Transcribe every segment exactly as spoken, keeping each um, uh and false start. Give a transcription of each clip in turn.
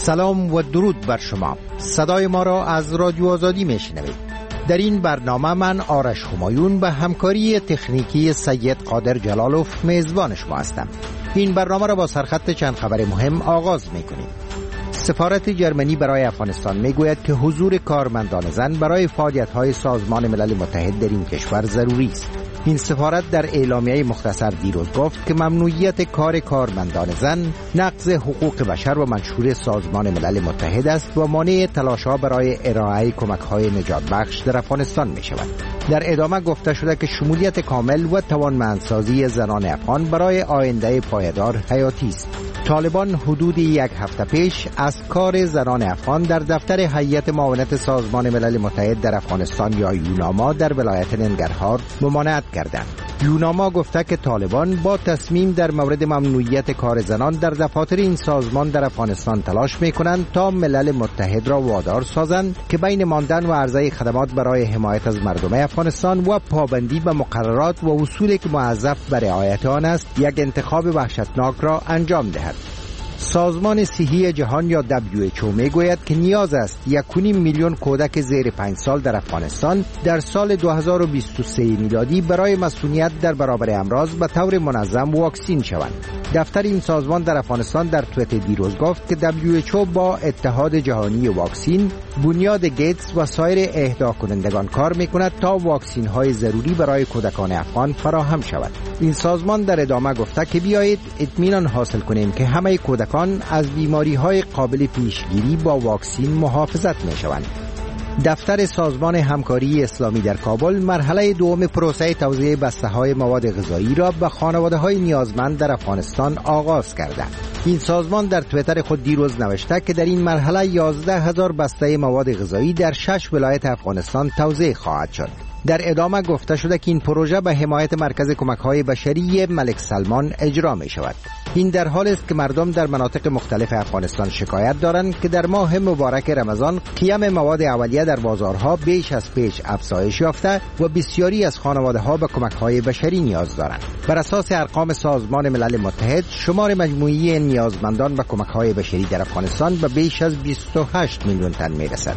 سلام و درود بر شما. صدای ما را از رادیو آزادی میشنوید. در این برنامه من آرش همایون به همکاری تکنیکی سید قادر جلالوف میزبان شما هستم. این برنامه را با سرخط چند خبر مهم آغاز میکنیم. سفارت جرمنی برای افغانستان میگوید که حضور کارمندان زن برای فعالیت‌های سازمان ملل متحد در این کشور ضروری است. این سفارت در اعلامیه مختصر دیروز گفت که ممنوعیت کار کارمندان زن نقض حقوق بشر و منشور سازمان ملل متحد است و مانع تلاش‌ها برای ارائه کمک‌های نجات بخش در افغانستان می‌شود. در ادامه گفته شده که شمولیت کامل و توانمندسازی زنان افغان برای آینده پایدار حیاتی است. طالبان حدود یک هفته پیش از کار زنان افغان در دفتر هیئت معاونت سازمان ملل متحد در افغانستان یا یوناما در ولایت ننگرهار ممانعت کردند. یوناما گفته که طالبان با تصمیم در مورد ممنوعیت کار زنان در دفاتر این سازمان در افغانستان تلاش می‌کنند تا ملل متحد را وادار سازند که بین ماندن و عرضه خدمات برای حمایت از مردم افغانستان و پابندی به مقررات و اصولی که موظف به رعایت آن است یک انتخاب وحشتناک را انجام دهد. سازمان صحی جهان یا دبلیو اچ او میگوید که نیاز است یک و نیم میلیون کودک زیر پنج سال در افغانستان در سال دو هزار و بیست و سه میلادی برای مسئولیت در برابر امراض به طور منظم واکسین شوند. دفتر این سازمان در افغانستان در توییت دیروز گفت که دبلیو اچ او با اتحاد جهانی واکسین، بنیاد گیتس و سایر اهدا کنندگان کار میکند تا واکسین های ضروری برای کودکان افغان فراهم شود. این سازمان در ادامه گفته که بیایید اطمینان حاصل کنیم که همه کودکان از بیماری های قابل پیشگیری با واکسین محافظت می شوند. دفتر سازمان همکاری اسلامی در کابل مرحله دوم پروسه توزیع بسته های مواد غذایی را به خانواده های نیازمند در افغانستان آغاز کرده. این سازمان در توییتر خود دیروز نوشته که در این مرحله یازده هزار بسته مواد غذایی در شش ولایت افغانستان توزیع خواهد شد. در ادامه گفته شده که این پروژه به حمایت مرکز کمک‌های بشری ملک سلمان اجرا می شود. این در حالی است که مردم در مناطق مختلف افغانستان شکایت دارند که در ماه مبارک رمضان قیام مواد اولیه در بازارها بیش از پیش افزایش یافته و بسیاری از خانواده‌ها به کمک‌های بشری نیاز دارند. بر اساس ارقام سازمان ملل متحد، شمار مجموعی نیازمندان به کمک‌های بشری در افغانستان به بیش از بیست و هشت میلیون تن می‌رسد.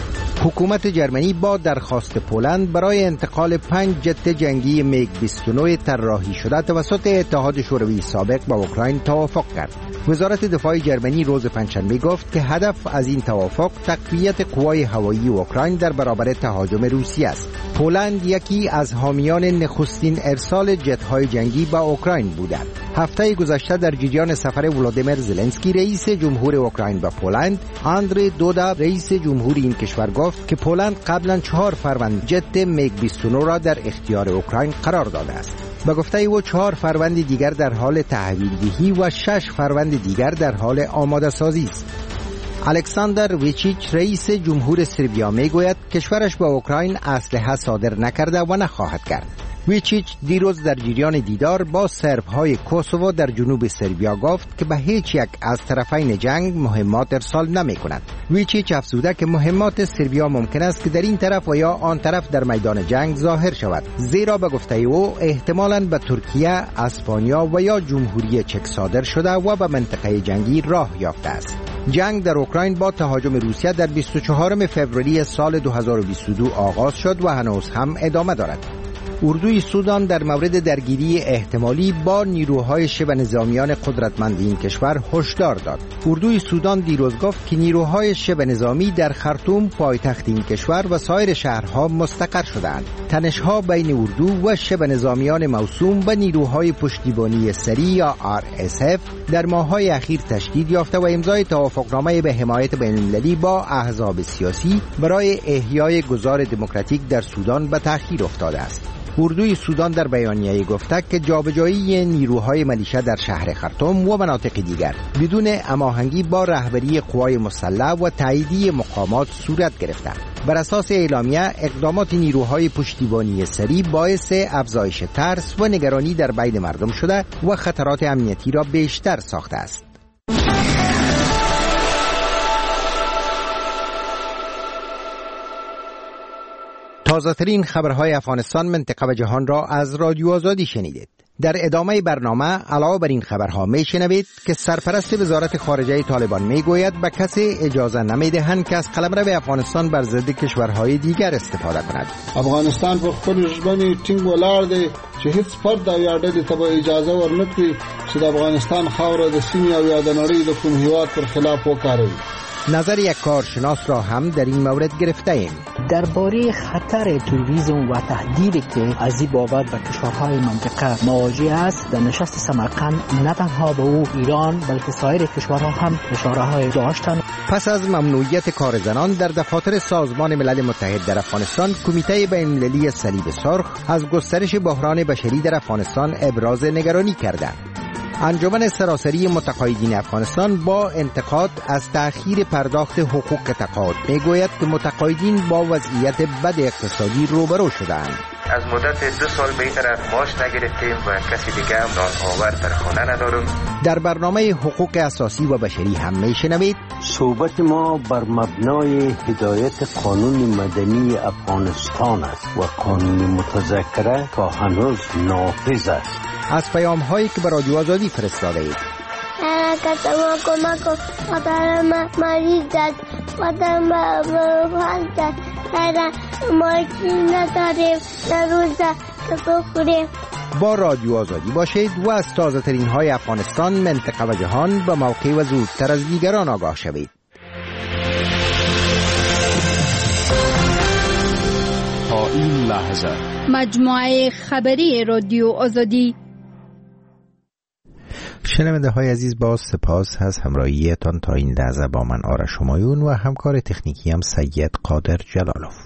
حکومت جرمنی با درخواست پولند برای انتقال پنج جت جنگی میگ بیست و نه طراحی شده توسط اتحاد شوروی سابق با اوکراین توافق کرد. وزارت دفاع جرمنی روز پنجشنبه گفت که هدف از این توافق تقویت قوای هوایی اوکراین در برابر تهاجم روسیه است. پولند یکی از حامیان نخستین ارسال جت‌های جنگی به اوکراین بودند. هفته گذشته در جریان سفر ولادیمیر زلنسکی رئیس جمهور اوکراین به پولند، آندری دودا رئیس جمهور این کشور گفت که پولند قبلا چهار فروند جت میگ بیست و نه را در اختیار اوکراین قرار داده است. به گفته او چهار فروند دیگر در حال تحویل دهی و شش فروند دیگر در حال آماده سازی است. الکساندر ویچیچ رئیس جمهور سربیا میگوید کشورش به اوکراین اسلحه صادر نکرده و نخواهد کرد. ویچیچ دیروز در جریان دیدار با سرب‌های کوسوو در جنوب سربیا گفت که به هیچ یک از طرفین جنگ مهمات ارسال نمی‌کند. ویچیچ افزوده که مهمات سربیا ممکن است که در این طرف و یا آن طرف در میدان جنگ ظاهر شود، زیرا به گفته او احتمالاً به ترکیه، اسپانیا و یا جمهوری چک صادر شده و به منطقه جنگی راه یافته است. جنگ در اوکراین با تهاجم روسیه در بیست و چهارم فوریه سال دو هزار و بیست و دو آغاز شد و هنوز هم ادامه دارد. اردوی سودان در مورد درگیری احتمالی با نیروهای شبه نظامیان قدرتمند این کشور هشدار داد. اردوی سودان دیروز گفت که نیروهای شبه نظامی در خرطوم پایتخت این کشور و سایر شهرها مستقر شدند. تنش‌ها بین اردو و شبه نظامیان موسوم به نیروهای پشتیبانی سری یا آر اس اف در ماه‌های اخیر تشدید یافته و امضای توافقنامه به حمایت بین‌المللی با احزاب سیاسی برای احیای گذار دموکراتیک در سودان به تأخیر افتاده است. اردوی سودان در بیانیه گفته که جابجایی نیروهای ملیشه در شهر خرطوم و مناطق دیگر بدون هماهنگی با رهبری قوای مسلح و تاییدی مقامات صورت گرفته. بر اساس اعلامیه اقدامات نیروهای پشتیبانی سری باعث افزایش ترس و نگرانی در بین مردم شده و خطرات امنیتی را بیشتر ساخته است. تازه‌ترین خبرهای افغانستان، منطقه و جهان را از رادیو آزادی شنیدید. در ادامه برنامه علاوه بر این خبرها میشنوید که سرپرست وزارت خارجه طالبان میگوید به کسی اجازه نمیدهند که از قلمرو افغانستان بر ضد کشورهای دیگر استفاده کند. افغانستان په خپل ژبنې ټینګ ولاړ دی چې هیڅ فرد او یا ډلې ته به اجازه ورنکړي چې د افغانستان خاوره د سیمې او یا د نړۍ د کوم هیواد پر خلاف وکاروي. نظر یک کارشناس را هم در این مورد گرفته ایم. درباره خطر تروریسم و تهدیدی که از این بابت به کشورهای منطقه مواجه است، در نشست سمرقند نه تنها به او ایران بلکه سایر کشورها هم اشاره‌های داشتند. پس از ممنوعیت کار زنان در دفاتر سازمان ملل متحد در افغانستان، کمیته بین‌المللی صلیب سرخ از گسترش بحران بشری در افغانستان ابراز نگرانی کرده. انجمن سراسری متقاعدین افغانستان با انتقاد از تأخیر پرداخت حقوق تقاعد میگوید که متقاعدین با وضعیت بد اقتصادی روبرو شدند. از مدت دو سال به این طرف معاش نگرفتیم و کسی دیگه هم نان آور در خانه ندارم. در برنامه حقوق اساسی و بشری هم میشنوید صحبت ما بر مبنای هدایت قانون مدنی افغانستان است و قانون متذکره تا هنوز نافذ است. از پیام هایی که به رادیو آزادی فرستاده اید. کتما کمک مادرم مریض است، مادرم فلج است، ما چیز نداریم در روزه که بخوریم. با رادیو آزادی باشید و از تازه ترین های افغانستان، منطقه و جهان به موقع و زودتر از دیگران آگاه شوید. تا این لحظه مجموعه خبری رادیو آزادی. شنونده های عزیز، باز سپاس از همراهیتان تا این لحظه با من آرش همایون و همکار تکنیکی هم سید قادر جلالوف.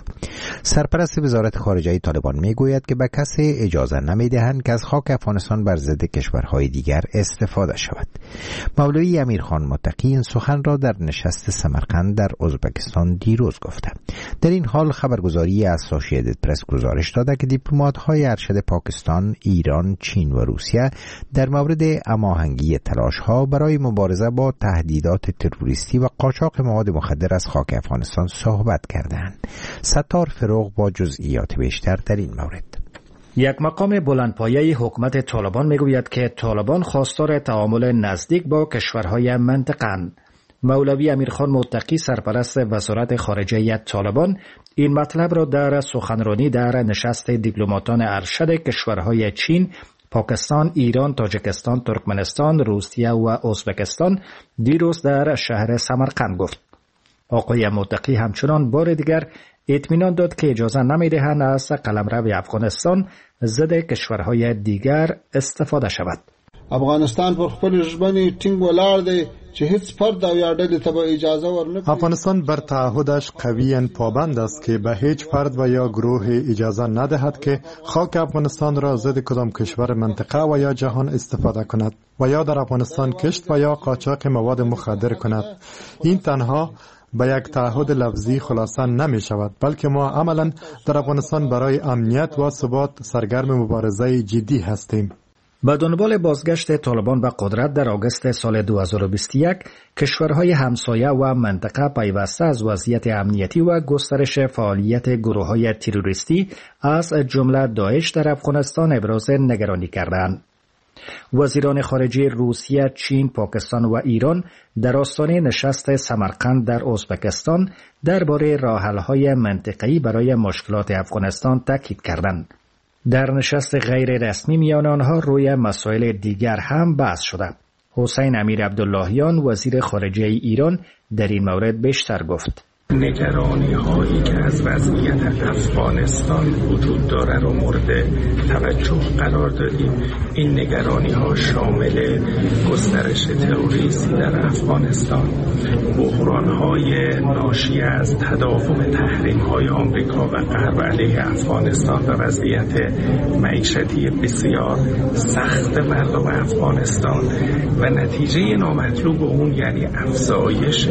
سرپرست وزارت خارجه طالبان میگوید که به کسی اجازه نمیدهند که از خاک افغانستان بر ضد کشورهای دیگر استفاده شود. مولوی امیرخان متقی این سخن را در نشست سمرقند در ازبکستان دیروز گفته. در این حال خبرگزاری اسوسییتد پرس گزارش داده که دیپلمات‌های ارشد پاکستان، ایران، چین و روسیه در مورد هماهنگی تلاش‌ها برای مبارزه با تهدیدات تروریستی و قاچاق مواد مخدر از خاک افغانستان صحبت کردند. ستار فروغ با جزئیات بیشتر در این مورد. یک مقام بلندپایه حکومت طالبان میگوید که طالبان خواستار تعامل نزدیک با کشورهای منطقه‌اند. مولوی امیرخان متقی سرپرست وزارت خارجه طالبان این مطلب را در سخنرانی در نشست دیپلماتان ارشد کشورهای چین، پاکستان، ایران، تاجیکستان، ترکمنستان، روسیه و ازبکستان دیروز در شهر سمرقند گفت. آقای متقی همچنان بار دیگر اطمینان داد که اجازه نمی‌دهند از قلمرو افغانستان ضد کشورهای دیگر استفاده شود. افغانستان پر خپل ژبنې ټینګ ولاړ دی چې هیڅ فرد او یا ډلې ته به اجازه ورنکړي. افغانستان بر تعهدش قویاً پابند است که به هیچ فرد و یا گروه اجازه ندهد که خاک افغانستان را ضد کدام کشور منطقه و یا جهان استفاده کند و یا در افغانستان کشت و یا قاچاق مواد مخدر کند. این تنها به یک تعهد لفظی خلاصه نمی شود، بلکه ما عملاً در افغانستان برای امنیت و ثبات سرگرم مبارزه جدی هستیم. با دنبال بازگشت طالبان به قدرت در آگوست سال دو هزار و بیست و یک، کشورهای همسایه و منطقه پیوسته از وضعیت امنیتی و گسترش فعالیت گروه‌های تروریستی از جمله داعش در افغانستان ابراز نگرانی کردند. وزیران خارجه روسیه، چین، پاکستان و ایران در آستانه نشست سمرقند در ازبکستان درباره راه‌حل‌های منطقه‌ای برای مشکلات افغانستان تاکید کردند. در نشست غیر رسمی میان آنها روی مسائل دیگر هم بحث شده. حسین امیر عبداللهیان وزیر خارجه ایران در این مورد بیشتر گفت. نگرانی هایی که از وضعیت افغانستان وجود داره رو مورد توجه قرار دادیم. این نگرانی ها شامل گسترش تروریسم در افغانستان، بحران های ناشی از تداوم تحریم های آمریکا و غرب علیه افغانستان و وضعیت معیشتی بسیار سخت مردم افغانستان و نتیجه نامطلوب اون یعنی افزایش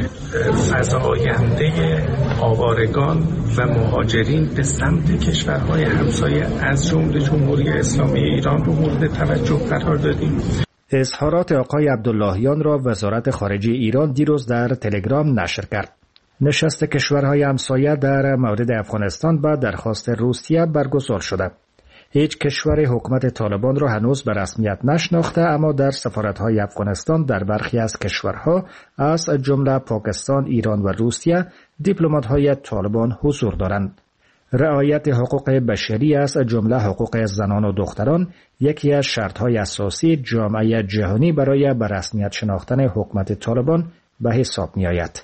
فزاینده آوارگان و مهاجرین به سمت کشورهای همسایه از جمله جمهوری اسلامی ایران رو مورد توجه قرار دادیم. اظهارات آقای عبداللهیان را وزارت خارجه ایران دیروز در تلگرام نشر کرد. نشست کشورهای همسایه در مورد افغانستان با درخواست روسیه برگزار شده. هیچ کشور حکومت طالبان را هنوز به رسمیت نشناخته، اما در سفارت‌های افغانستان در برخی از کشورها از جمله پاکستان، ایران و روسیه دیپلمات‌های طالبان حضور دارند. رعایت حقوق بشری از جمله حقوق زنان و دختران یکی از شرط‌های اساسی جامعه جهانی برای به رسمیت شناختن حکومت طالبان به حساب می‌آید.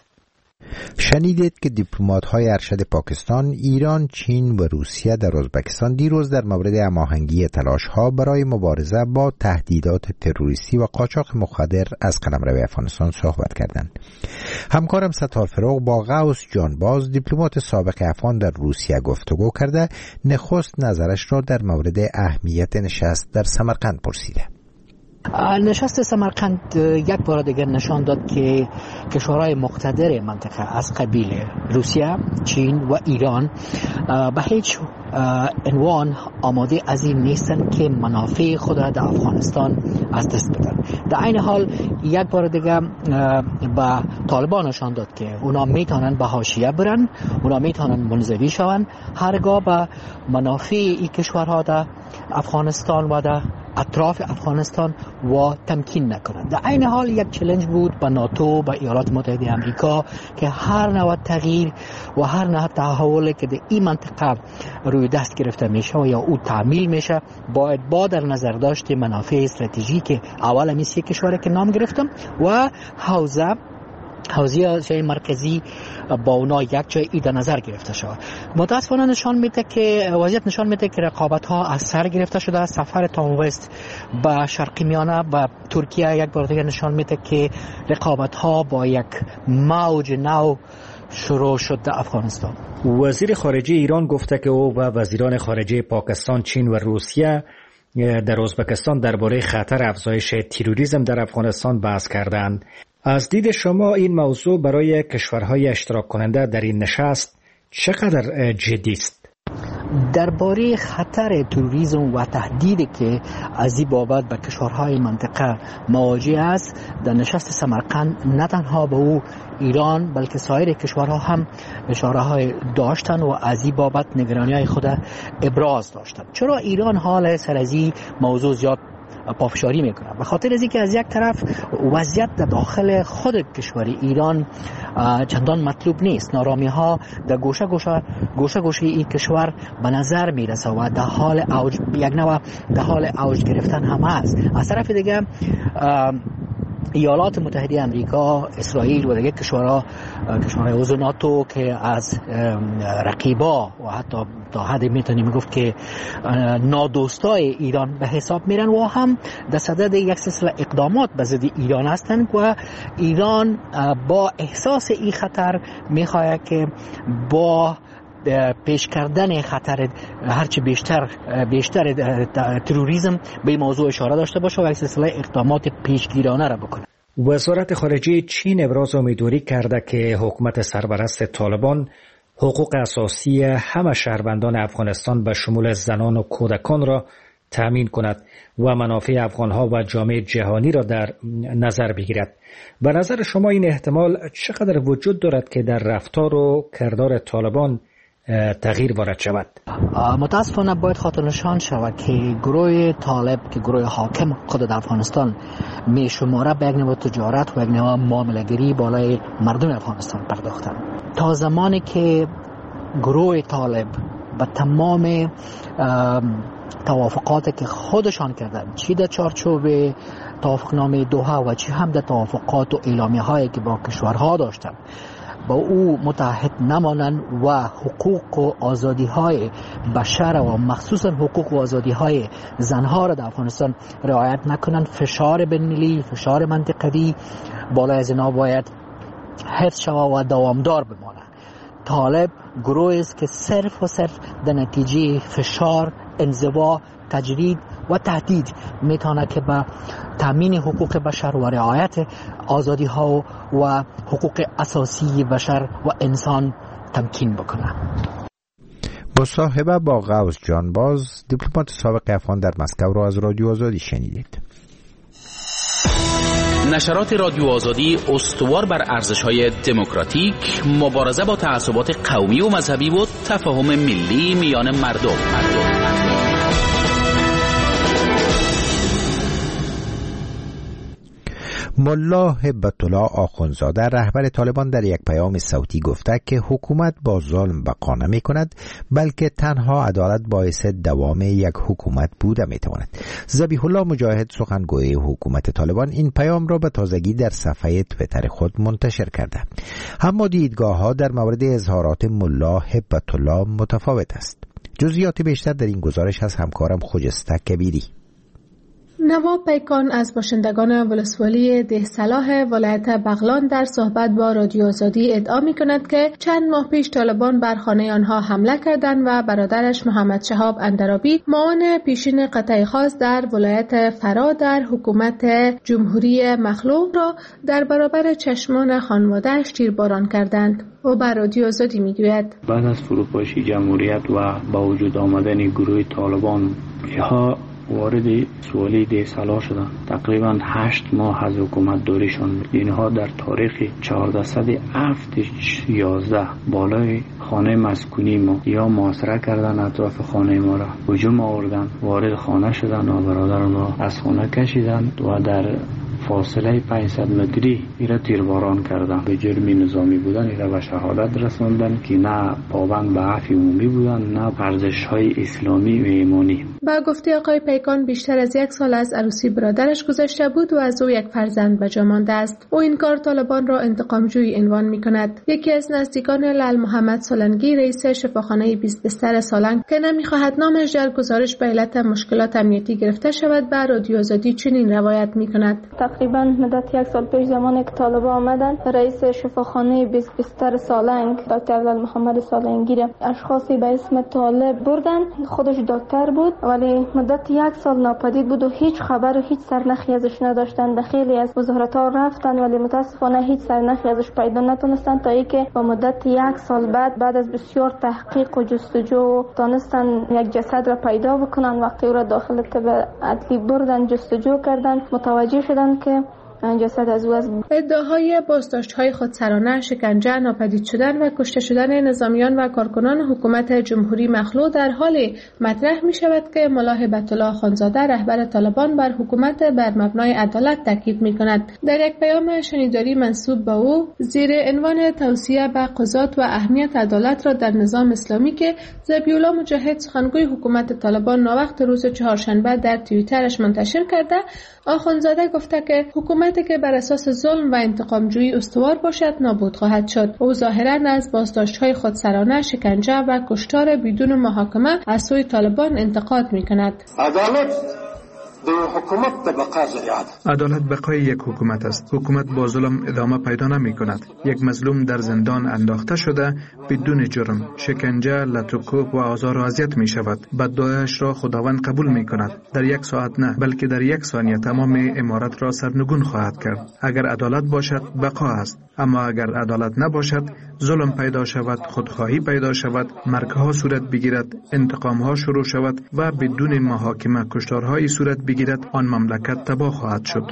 شنیدید که دیپلمات‌های ارشد پاکستان، ایران، چین و روسیه در ازبکستان دیروز در مورد هماهنگی تلاش‌ها برای مبارزه با تهدیدات تروریستی و قاچاق مخدر از قلمرو افغانستان صحبت کردند. همکارم ستار فروغ با غوث جانباز، دیپلمات سابق افغان در روسیه گفتگو کرده، نخست نظرش را در مورد اهمیت نشست در سمرقند پرسیده. نشست سمرقند یک بار دیگر نشان داد که کشورهای مقتدر منطقه از قبیل روسیه، چین و ایران به هیچ عنوان آماده از این نیستن که منافع خود در افغانستان از دست بدن. در این حال یک بار دیگر به طالبان نشان داد که اونا میتونن به حاشیه برن، اونا میتونن منزوی شون، هرگاه به منافع این کشورها در افغانستان و در اطراف افغانستان و تمکین نکنند. در این حال یک چالش بود به ناتو، به ایالات متحده آمریکا که هر نوع تغییر و هر نوع تحولی که در این منطقه روی دست گرفته میشه یا او تعمیل میشه باید با در نظر داشت منافع استراتژیک اول میشه کشوری که نام گرفتم و حوزه حوزه جای مرکزی با اونا یک جای ای در نظر گرفته شد. متاسفانه نشان میده که وضعیت نشان میده که رقابت ها از سر گرفته شده. سفر تام وست به شرق میانه به ترکیه یک بار دیگه نشان میده که رقابت ها با یک موج نو شروع شد در افغانستان. وزیر خارجه ایران گفته که او و وزیران خارجه پاکستان، چین و روسیه در ازبکستان درباره خطر افزایش تروریسم در افغانستان بحث کردند. از دید شما این موضوع برای کشورهای اشتراک کننده در این نشست چقدر جدی است؟ درباره خطر تروریسم و تهدیدی که از این بابت به کشورهای منطقه مواجه است، در نشست سمرقند نه تنها به او ایران بلکه سایر کشورها هم اشاره‌های داشتن و از این بابت نگرانی‌های خود ابراز داشتن. چرا ایران حال سر از این موضوع زیاد پافشاری میکنه؟ به خاطر از اینکه از یک طرف وضعیت در داخل خود کشور ایران چندان مطلوب نیست، نارامی ها در گوشه گوشه گوشه گوشه این کشور به نظر میرسه و در حال اوج یک نوع در حال اوج گرفتن هم هست. از طرف دیگه ایالات متحده آمریکا، اسرائیل و دیگر کشورها کشورهای عضو ناتو که از رقیبا و حتی تا حدی میتونیم گفت که نادوستای ایران به حساب میرن و هم در صدد یک سلسله اقدامات به ضد ایران هستند و ایران با احساس این خطر میخواد که با پیش کردن خطر هرچی بیشتر بیشتر تروریسم به این موضوع اشاره داشته باشه و یک سلسله اقدامات پیشگیرانه را بکنه. وزارت خارجه چین ابراز امیدواری کرده که حکومت سرپرست طالبان حقوق اساسی همه شهروندان افغانستان به شمول زنان و کودکان را تأمین کند و منافع افغانها و جامعه جهانی را در نظر بگیرد. به نظر شما این احتمال چقدر وجود دارد که در رفتار و کردار طالبان تغییر وارد شود؟ متاسفانه باید خاطر نشان شود که گروه طالب که گروه حاکم خود در افغانستان می شماره به یک نوع تجارت و یک نوع معامله‌گری بالای مردم افغانستان پرداختن. تا زمانی که گروه طالب به تمام توافقاتی که خودشان کردن، چی در چارچوب توافقنامه دوحه و چی هم در توافقات و اعلامیه هایی که با کشورها داشتن، با او متحد نمانند و حقوق و آزادی های بشر و مخصوصا حقوق و آزادی های زنها را در افغانستان رعایت نکنند، فشار بین‌المللی، فشار منطقوی بالای از اینا باید حفظ شود و دوامدار بماند. طالب گروهی است که صرف و صرف در نتیجه فشار، انزوا، تجرید و تهدید میتونه که به تامین حقوق بشر و رعایت آزادی ها و حقوق اساسی بشر و انسان تمکین بکنه. مصاحبه با غوث جانباز، دیپلمات سابق افغان در مسکو را از رادیو آزادی شنیدید. نشرات رادیو آزادی استوار بر ارزش‌های دموکراتیک، مبارزه با تعصبات قومی و مذهبی و تفاهم ملی میان مردم. مردم. ملا هبت الله آخونزاده رهبر طالبان در یک پیام صوتی گفته که حکومت با ظلم بقا نمی کند، بلکه تنها عدالت باعث دوام یک حکومت بوده می تواند. ذبیح الله مجاهد سخنگوی حکومت طالبان این پیام را به تازگی در صفحه تویتر خود منتشر کرده. اما دیدگاه ها در مورد اظهارات ملا هبت الله متفاوت است. جزئیات بیشتر در این گزارش از همکارم خجسته کبیری. نواب پیکان از باشندگان ولسوالی ده صلاح ولایت بغلان در صحبت با رادیو آزادی ادعا می کند که چند ماه پیش طالبان بر خانه آنها حمله کردند و برادرش محمد شهاب اندرابی معاون پیشین قطعه خاص در ولایت فرا در حکومت جمهوری مخلوق را در برابر چشمان خانواده‌اش تیرباران کردند. او بر رادیو آزادی می گوید بعد از فروپاشی جمهوریت و با وجود آمدن گروه طالبان ها وارد سوالی ده صلاح شدند. تقریبا هشت ماه از حکومت دوریشان بود. اینها در تاریخ چهاردهصد و هفت یازده بالای خانه مسکونی ما یا محاصره کردن اطراف خانه ما را هجوم آوردن، وارد خانه شدن و برادر ما از خانه کشیدن و در فاصله پانصد متری ایرا تیرباران کردن. به جرم نظامی بودن ایرا به شهادت رساندن که نه پابند به عفو عمومی بودن نه ارزش‌های اسلامی و ایمانی. با گفته آقای پیکان بیشتر از یک سال از عروسی برادرش گذشته بود و از او یک فرزند به جا مانده است. او این کار طالبان را انتقامجویی عنوان می‌کند. یکی از نزدیکان لال محمد سالنگی رئیس شفاخانه بیست بستر سالنگ که نمی‌خواهد نامش در گزارش به علت مشکلات امنیتی گرفته شود بر رادیو آزادی چنین روایت می‌کند. تقریبا مدت یک سال پیش زمانی که طالبان آمدن رئیس شفاخانه بیست بستر سالنگ دکتر لال محمد سالنگی را اشخاصی به اسم طالب بردن. خودش دکتر بود ولی مدت یک سال ناپدید بود و هیچ خبر و هیچ سرنخی ازش نداشتن. به خیلی از وزارت‌ها رفتن ولی متاسفانه هیچ سرنخی ازش پیدا نتونستن تا اینکه با مدت یک سال بعد بعد از بسیار تحقیق و جستجو تونستن یک جسد را پیدا بکنن. وقتی او را داخل طب عدلی بردن جستجو کردن متوجه شدن که جسد از او از ادعاهای بازداشت‌های خودسرانه، شکنجه، ناپدید شدن و کشته شدن نظامیان و کارکنان حکومت جمهوری مخلوع در حالی مطرح می شود که ملا هبت الله آخونزاده رهبر طالبان بر حکومت بر مبنای عدالت تاکید می کند. در یک پیام شنیداری منسوب به او زیر عنوان توصیه به قضات و اهمیت عدالت را در نظام اسلامی که ذبیح الله مجاهد سخنگوی حکومت طالبان ناوقت روز چهارشنبه در توییترش منتشر کرده، آخونزاده گفته که حکومت که بر اساس ظلم و انتقامجویی استوار باشد نابود خواهد شد. او ظاهراً از بازداشت‌های خودسرانه، شکنجه و کشتار بدون محاکمه از سوی طالبان انتقاد می‌کند. عدالت حکومت بقا ذریعه. عدالت بقای یک حکومت است. حکومت با ظلم ادامه پیدا نمی کند. یک مظلوم در زندان انداخته شده بدون جرم، شکنجه، لطوکوب و آزار و اذیت می شود. بددعایش را خداوند قبول می کند. در یک ساعت نه بلکه در یک ثانیه تمام امارت را سرنگون خواهد کرد. اگر عدالت باشد بقا است، اما اگر عدالت نباشد ظلم پیدا شود، خودخواهی پیدا شود، مرگ‌ها صورت بگیرد، انتقام‌ها شروع شود و بدون محاکمه کشتارهای صورت بگیرد، آن مملکت تباه خواهد شد.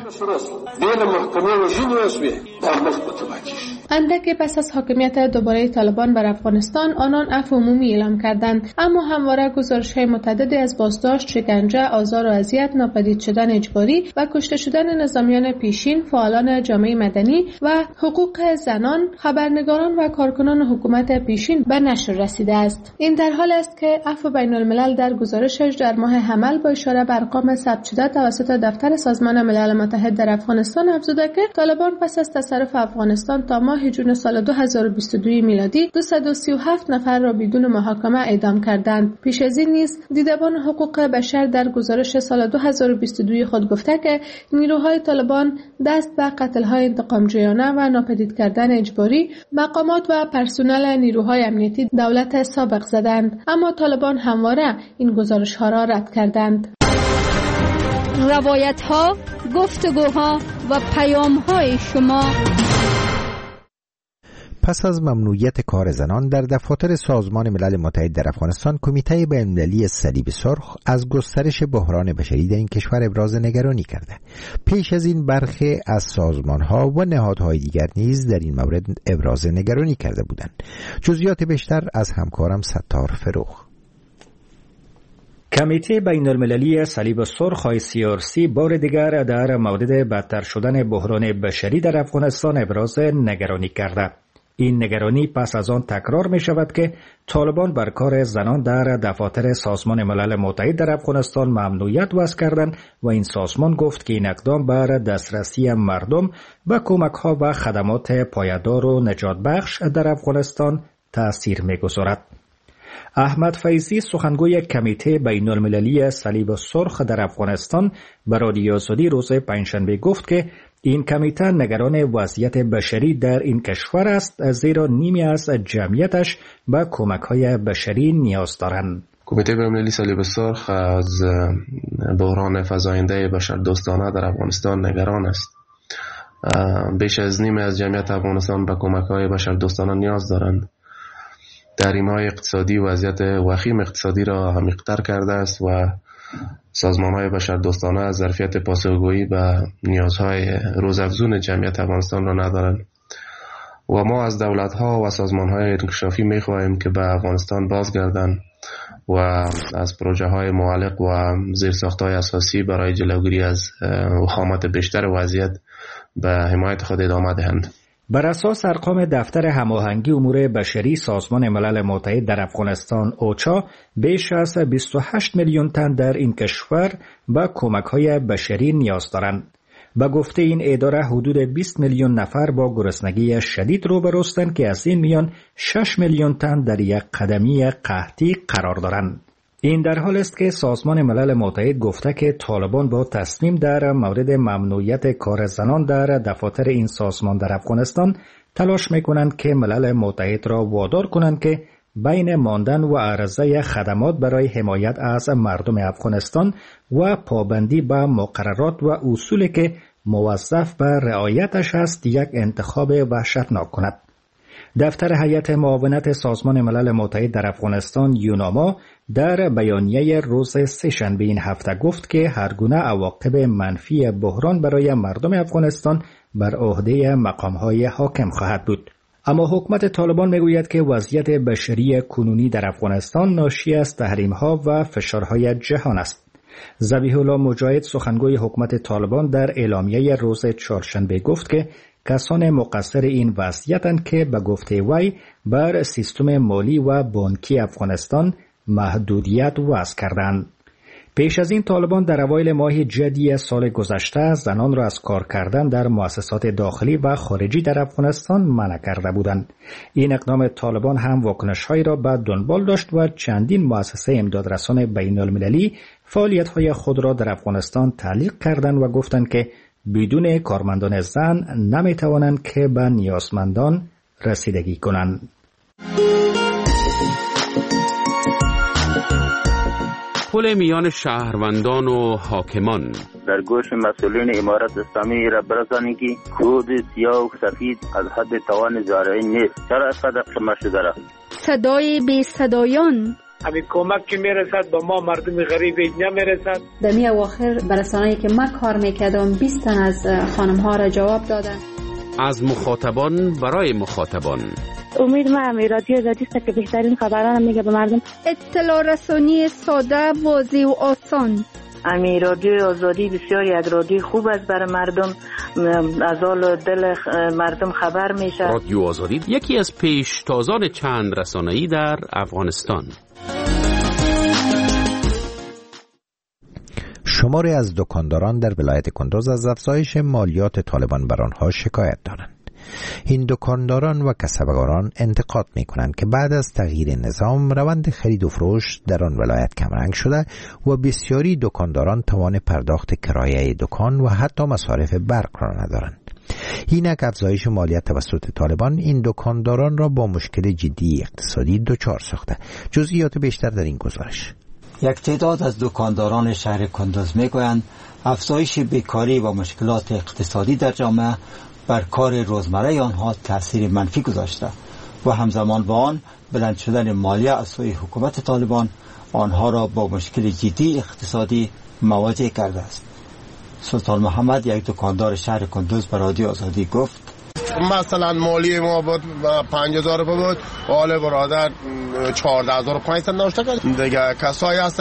اندک پس از حاکمیت دوباره طالبان بر افغانستان آنان عفو عمومی اعلام کردند، اما همواره گزارش‌های متعددی از بازداشت، شکنجه، آزار و اذیت، ناپدید شدن اجباری و کشته شدن نظامیان پیشین، فعالان جامعه مدنی و حقوق زنان، خبرنگاران و کارکنان حکومت پیشین به نشر رسیده است. این در حال است که عفو بین الملل در گزارشش در ماه حمل با اشاره به ارقام ثبت شده توسط دفتر سازمان ملل متحد در افغانستان افزوده که طالبان پس از تصرف افغانستان تا ماه جون سال دو هزار و بیست و دو میلادی دویست و سی و هفت نفر را بدون محاکمه اعدام کردند. پیش از این نیز دیدبان حقوق بشر در گزارش سال دو هزار و بیست و دو خود گفته که نیروهای طالبان دست به قتل‌های انتقامجویانه و ناپدید کردن اجباری مقامات و پرسنل نیروهای امنیتی دولت سابق زدند، اما طالبان همواره این گزارش‌ها را رد کردند. روایت‌ها، گفتگوها و پیام‌های شما. پس از ممنوعیت کار زنان در دفاتر سازمان ملل متحد در افغانستان، کمیته بین‌المللی صلیب سرخ از گسترش بحران بشری در این کشور ابراز نگرانی کرده. پیش از این برخی از سازمان‌ها و نهادهای دیگر نیز در این مورد ابراز نگرانی کرده بودند. جزئیات بیشتر از همکارم ستار فروخ. کمیته بین المللی صلیب سرخ آی سی آر سی بار دیگر در مورد بدتر شدن بحران بشری در افغانستان ابراز نگرانی کرده. این نگرانی پس از آن تکرار می شود که طالبان بر کار زنان در دفاتر سازمان ملل متحد در افغانستان ممنوعیت وضع کردند و این سازمان گفت که این اقدام بر دسترسی مردم به کمک‌ها و خدمات پایدار و نجات بخش در افغانستان تأثیر می گذارد. احمد فیضی سخنگوی کمیته بین المللی صلیب سرخ در افغانستان به رادیو آزادی روز پنجشنبه گفت که این کمیته نگران وضعیت بشری در این کشور است، زیرا نیمی از جمعیتش به کمک‌های بشری نیاز دارند. کمیته بین‌المللی صلیب سرخ از بحران فزاینده بشردوستانه در افغانستان نگران است. بیش از نیمی از جمعیت افغانستان به کمک‌های بشردوستانه نیاز دارند. تحریم‌های اقتصادی وضعیت وخیم اقتصادی را عمیق‌تر کرده است و سازمان‌های بشردوستانه از ظرفیت پاسخگویی به نیازهای روزافزون جمعیت افغانستان را ندارند و ما از دولت‌ها و سازمان‌های انکشافی می‌خواهیم که به افغانستان بازگردند و از پروژه‌های معلق و زیرساخت‌های اساسی برای جلوگیری از وخامت بیشتر وضعیت به حمایت خود ادامه دهند. بر اساس ارقام دفتر هماهنگی امور بشری سازمان ملل متحد در افغانستان اوچا، بیش از بیست و هشت میلیون تن در این کشور به کمک‌های بشری نیاز دارند. به گفته این اداره حدود بیست میلیون نفر با گرسنگی شدید روبروستند که از این میان شش میلیون تن در یک قدمی قحطی قرار دارند. این در حال است که سازمان ملل متحد گفته که طالبان با تصمیم در مورد ممنوعیت کار زنان در دفاتر این سازمان در افغانستان تلاش میکنند که ملل متحد را وادار کنند که بین ماندن و عرضه خدمات برای حمایت از مردم افغانستان و پابندی به مقررات و اصولی که موظف به رعایتش است یک انتخاب وحشتناک کند. دفتر هیئت معاونت سازمان ملل متحد در افغانستان یوناما در بیانیه روز سه‌شنبه این هفته گفت که هرگونه عواقب منفی بحران برای مردم افغانستان بر عهده مقام‌های حاکم خواهد بود. اما حکومت طالبان میگوید که وضعیت بشری کنونی در افغانستان ناشی از تحریم‌ها و فشارهای جهان است. ذبیح الله مجاهد سخنگوی حکومت طالبان در اعلامیه روز چهارشنبه گفت که کسان مقصر این وضعیتند که به گفته وی بر سیستم مالی و بانکی افغانستان محدودیت وضع کردند. پیش از این طالبان در اوایل ماه جدی سال گذشته زنان را از کار کردن در مؤسسات داخلی و خارجی در افغانستان منع کرده بودند. این اقدام طالبان هم واکنش‌هایی را به دنبال داشت و چندین مؤسسه امدادرسان بین المللی فعالیت‌های خود را در افغانستان تعلیق کردند و گفتند که بدون کارمندان زن نمی‌توانند که به نیازمندان رسیدگی کنند. پل میان شهروندان و حاکمان در گوش مسئولین امارت اسلامی را برسانید که کود سیاه و سفید از حد توان زارعین نیست. چرا اسقدر قمه شده را؟ صدای بی صدایان همین کمک که میرسد با ما مردم غریب نمیرسد. در می اواخر برسانه‌ای که من کار میکردم بیست تن از خانم ها را جواب دادن. از مخاطبان برای مخاطبان. امید ما همی رادیو آزادی است که بهترین خبران میگه به مردم. اطلاع رسانی ساده، واضح و آسان. امی رادیو آزادی بسیار یک رادیو خوب است برای مردم، از حال دل مردم خبر میشه. رادیو آزادی یکی از پیشتازان چند رسانه‌ای در افغانستان. شماری از دکانداران در ولایت کندوز از افزایش مالیات طالبان بر آنها شکایت دارند. این دکانداران و کسبگاران انتقاد می کنند که بعد از تغییر نظام روند خرید و فروش در آن ولایت کمرنگ شده و بسیاری دکانداران توان پرداخت کرایه دکان و حتی مصارف برق را ندارند. اینک افزایش مالیات توسط طالبان این دکانداران را با مشکل جدی اقتصادی دچار ساخته. جزئیات بیشتر در این گزارش. یک تعداد از دکانداران شهر کندوز میگویند افزایش بیکاری و مشکلات اقتصادی در جامعه بر کار روزمره آنها تأثیر منفی گذاشته و همزمان با آن بلند شدن مالیه از سوی حکومت طالبان آنها را با مشکل جدی اقتصادی مواجه کرده است. سلطان محمد یک دکاندار شهر کندوز به رادیو آزادی گفت مثلا مالی ما بود پنج هزار روپیه بود، حال برادر چهارده هزار و پانصد داشته کرد. دیگه کسایی هست که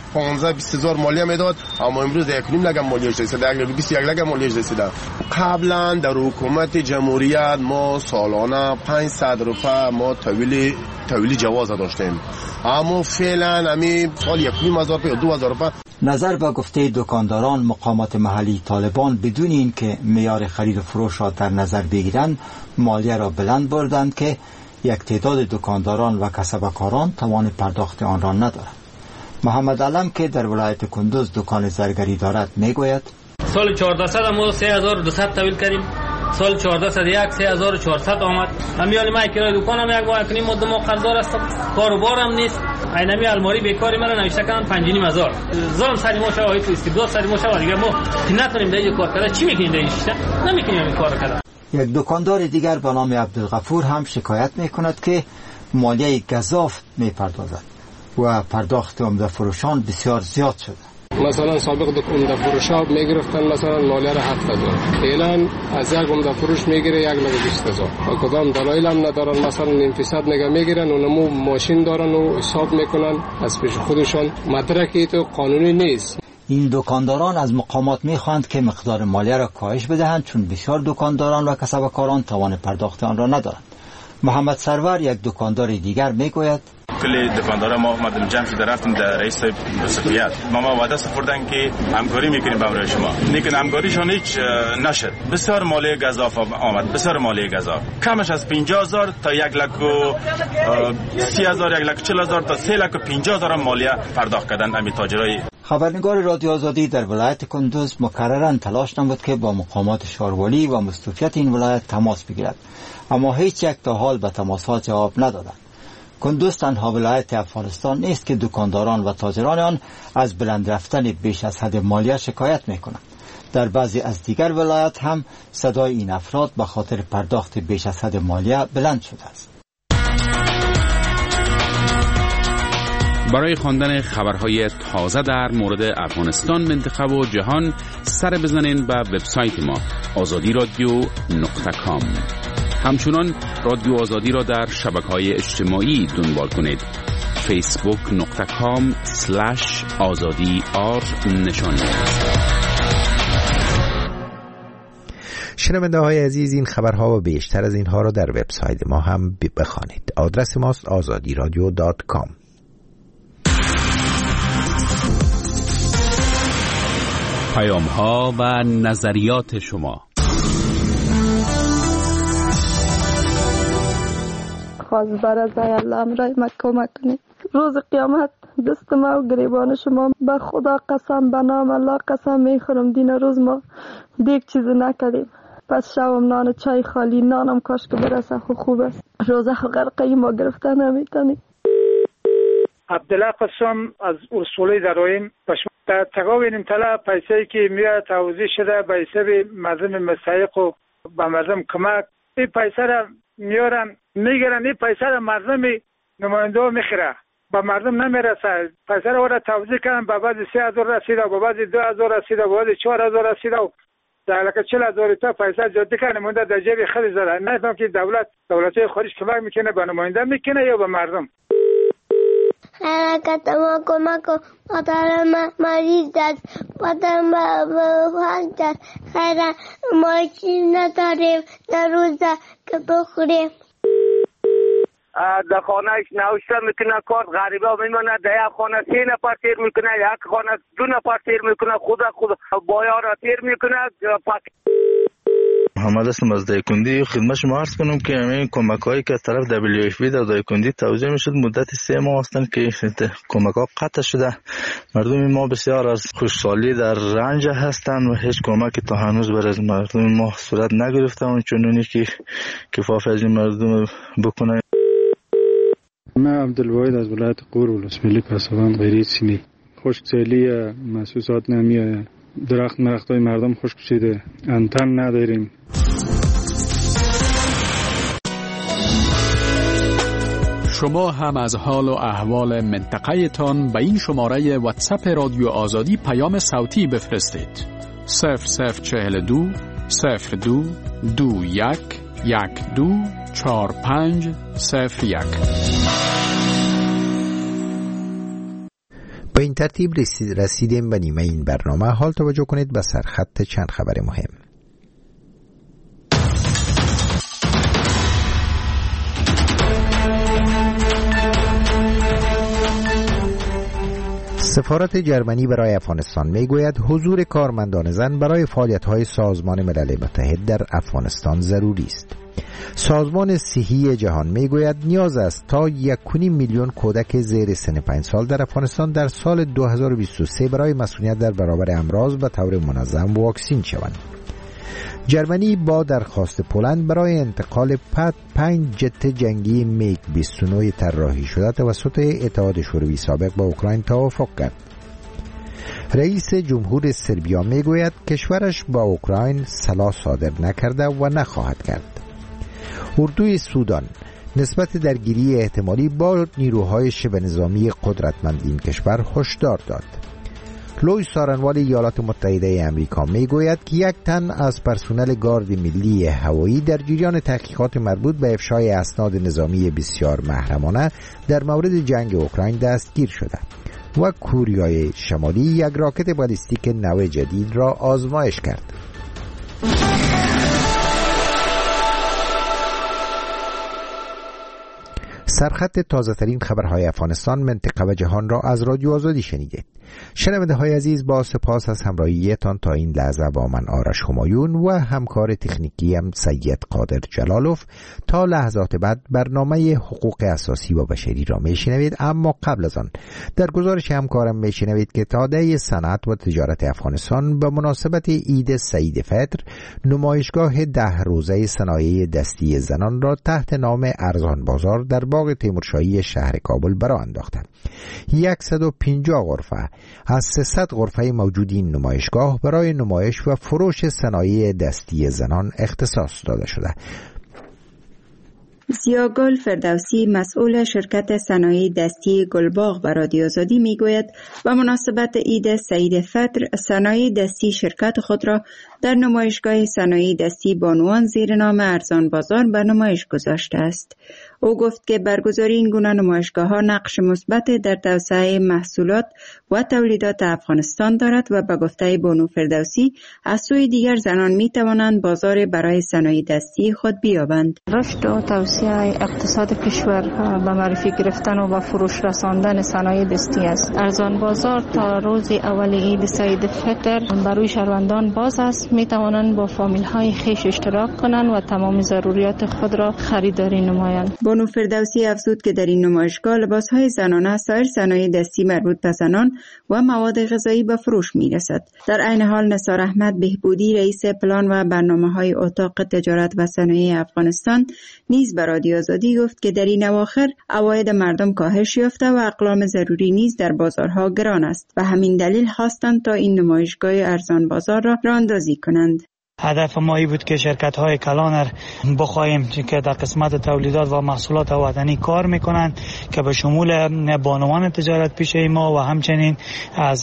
پانزده بیست هزار مالیه میداد، اما امروز یک نیم لگم مالیهش رسیده، یک بیست یک لگم مالیهش رسیده. قبلا در حکومت جمهوریت ما سالانه پانصد روپیه ما تحویل تحویل جواز داشتیم، اما فعلا همین سال یک نیم هزار روپیه دو هزار روپیه. نظر به گفته دکانداران مقامات محلی طالبان بدون اینکه معیار خرید و فروش را در نظر بگیرند مالیه را بلند بردند که یک تعداد دکانداران و کسبکاران توان پرداخت آن را ندارند. محمد علم که در ولایت کندوز دکان زرگری دارد میگوید سال چهارده صد ما سه هزار و دویست تحویل کردیم، سال چهارده صد یک سه هزار و چهارصد آمد. امیال ما کرای دکانم یک ماه کنیم مدت ما قرضدار هستم، کار و بارم نیست. اینمی الماری بیکاری مرا نوشته کردن پنج و نیم هزار. ظلم سری ما شوید تو استبداد سری ما شوید دیگه ما نتونیم دیگه کار کنیم. چی میکنیم دیگه؟ نمیکنیم این کارو کردن. یک دکاندار دیگر به نام عبدالغفور هم شکایت میکند که مالیه گزاف میپردازد و پرداخت عمده فروشان بسیار زیاد شده. مثلا سابق عمده فروش ها میگرفتن مثلا مالیه را هفت هزار، فعلا از یک عمده فروش میگیره یک لگه بیست هزار. کدام دلایل هم ندارن، مثلا نیم فیصد نگه میگیرن و نمو ماشین دارن و حساب میکنن از پیش خودشان، مدرکی تو قانونی نیست. این دکانداران از مقامات میخواهند که مقدار مالیه را کاهش بدهند چون بسیار دکانداران و کسبکاران توان پرداخت آن را ندارند. محمد سرور یک دکاندار دیگر میگوید کلی دکاندارا ما اومدیم جمع شده رفتیم در رئیس مسئولیت ما ما وعده سپردن که همکاری میکنیم با همراه شما، لیکن همکاریشون هیچ نشد. بسیار مالیه گزاف آمد، بسیار مالیه گزاف کمش از پنجاه هزار تا یک لک و سی هزار، یک لک چهل هزار تا سه لک و پنجاه هزار مالیه پرداخت کردن امی تاجرای. خبرنگار رادیو آزادی در ولایت کندوز مکرراً تلاش نمود که با مقامات شاروالی و مستوفیت این ولایت تماس بگیرد، اما هیچ یک تا حال به تماسات جواب ندادند. کندوز تنها ولایت افغانستان نیست که دکانداران و تاجران آن از بلند رفتن بیش از حد مالیه شکایت میکنند. در بعضی از دیگر ولایت هم صدای این افراد به خاطر پرداخت بیش از حد مالیه بلند شده است. برای خواندن خبرهای تازه در مورد افغانستان، منطقه و جهان سر بزنین به وبسایت ما آزادی رادیو نقطه کام. همچنان رادیو آزادی را در شبکه‌های اجتماعی دنبال کنید. فیسبوک نقطه کام سلش آزادی آر نشانی. شنونده های عزیز، این خبرها و بیشتر از اینها را در وبسایت ما هم بخوانید. آدرس ماست آزادی رادیو دات کام. پیام ها و نظریات شما. خواست برای الله امرای ما کمک کنید. روز قیامت دست ما و گریبان شما به خدا قسم، به نام الله قسم میخورم دین روز ما دیگه چیزی نکردیم. پس شوم نان چای خالی نانم کاش که برسه خوب است. روزه غرقه ما گرفته نمیتونی. عبدالله قسم از اصولی درایم پشم در تقاوین طلا پیسه‌ای که میاد توضیح شده به حساب مردم مستحق و به مردم کمک، این پیسه را میارن میگیرن، این پیسه را مردم نماینده میخره، به مردم نمیرسه. پیسه را ورا توضیح کردن، به بعد سه هزار رسیده، به بعد دو هزار رسیده، به بعد چهار هزار رسیده و در لکه چهل هزار تا پیسه جدی که نماینده در جیب خود زده. نفهم که دولت دولت‌های خارج کمک میکنه به نماینده میکنه یا به مردم. حرکت ما کمک کن، مادر من مریض است، مادر من بفرد است، خیلی ماشین نداریم در روزه که بخوریم. در خانه ایش نوشته میکنه کار غریبه میمونه، در یک خانه سه نفر تیر میکنه، یک خانه دو نفر تیر میکنه، خود خود بایا را تیر میکنه. محمد هستم از دایکندی. خدمت شما عرض کنم که همین کمک هایی که از طرف دبلیو اف پی در دایکندی توزیع میشد مدت سه ماه هستند که کمک ها قطع شده. مردم ما بسیار از خوشحالی در رنج هستند و هیچ کمکی تا هنوز برای مردم ما صورت نگرفته و چنونی که کفایت از این مردم بکنه. من عبدالواحد از ولایت قور ولسوالی پسابان غیری سیمی. خشکسالی محسوسات نمیآید. درخت مرختای مردم خشک شده، انتن نداریم. شما هم از حال و احوال منطقه تان به این شماره واتساپ رادیو آزادی پیام صوتی بفرستید. صفر صفر چهل دو صفر دو دو یک یک دو چهار پنج صفر یک. به این ترتیب رسیدیم به نیمه این برنامه. حال توجه کنید به سرخط چند خبر مهم. سفارت جرمنی برای افغانستان میگوید حضور کارمندان زن برای فعالیت‌های سازمان ملل متحد در افغانستان ضروری است. سازمان صحی جهان میگوید نیاز است تا یک و نیم میلیون کودک زیر سن پنج سال در افغانستان در سال دو هزار و بیست و سه برای مسئولیت در برابر امراض به طور منظم واکسین شوند. جرمنی با درخواست پولند برای انتقال پنج جت جنگی میگ بیست و نه طراحی شده توسط اتحاد شوروی سابق با اوکراین توافق کرد. رئیس جمهور سربیا میگوید کشورش با اوکراین سلاح صادر نکرده و نخواهد کرد. اردوی سودان نسبت درگیری احتمالی با نیروهای شبه نظامی قدرتمند این کشور هشدار داد. لوی سارنوال ایالات متحده امریکا میگوید که یک تن از پرسنل گارد ملی هوایی در جریان تحقیقات مربوط به افشای اسناد نظامی بسیار محرمانه در مورد جنگ اوکراین دستگیر شده و کوریای شمالی یک راکت بالستیک نو جدید را آزمایش کرد. سرخط تازه ترین خبرهای افغانستان، منطقه و جهان را از رادیو آزادی شنیدید. شنونده های عزیز، با سپاس از همراهیتان تا این لحظه با من آرش همایون و همکار تکنیکیم سید قادر جلالوف. تا لحظات بعد برنامه حقوق اساسی و بشری را میشنوید، اما قبل از آن در گزارش همکارم میشنوید که تادیه صنعت و تجارت افغانستان به مناسبت عید سعید فطر نمایشگاه ده روزه صنایع دستی زنان را تحت نام ارزان بازار در باغ تیمورشاهی شهر کابل برآ انداختند. صد و پنجاه غرفه از سیصد غرفه موجود این نمایشگاه برای نمایش و فروش صنایع دستی زنان اختصاص داده شده. زیاگل فردوسی مسئول شرکت صنایع دستی گلباغ به رادیو آزادی میگوید به مناسبت عید سعید فطر صنایع دستی شرکت خود را در نمایشگاه صنایع دستی بانوان زیر نام ارزان بازار به نمایش گذاشته است. او گفت که برگزاری این گونه نمایشگاه‌ها نقش مثبت در توسعه محصولات و تولیدات افغانستان دارد و به گفته بانو فردوسی از سوی دیگر زنان می‌توانند بازار برای صنایع دستی خود بیابند. رشد و توسعه اقتصاد کشور به معرفی گرفتن و به فروش رساندن صنایع دستی است. ارزان بازار تا روز اول عید سعید فطر برای شهروندان باز است. می‌توانند با فامیل‌های خویش اشتراک کنند و تمام ضروریات خود را خریداری نمایند. بانو فردوسی افزود که در این نمایشگاه لباس‌های زنانه، سایر صنایع دستی مربوط به زنان و مواد غذایی به فروش می‌رسد. در عین حال نثار احمد بهبودی رئیس پلان و برنامه‌های اتاق تجارت و صنایع افغانستان نیز به رادیو آزادی گفت که در این اواخر عواید مردم کاهش یافته و اقلام ضروری نیز در بازارها گران است و همین دلیل خواستند تا این نمایشگاه ارزان بازار را راه‌اندازی کنند. هدف ما ای بود که شرکت‌های کلانر بخواهیم که در قسمت تولیدات و محصولات وطنی کار میکنند که به شمول بانوان تجارت پیشه ما و همچنین از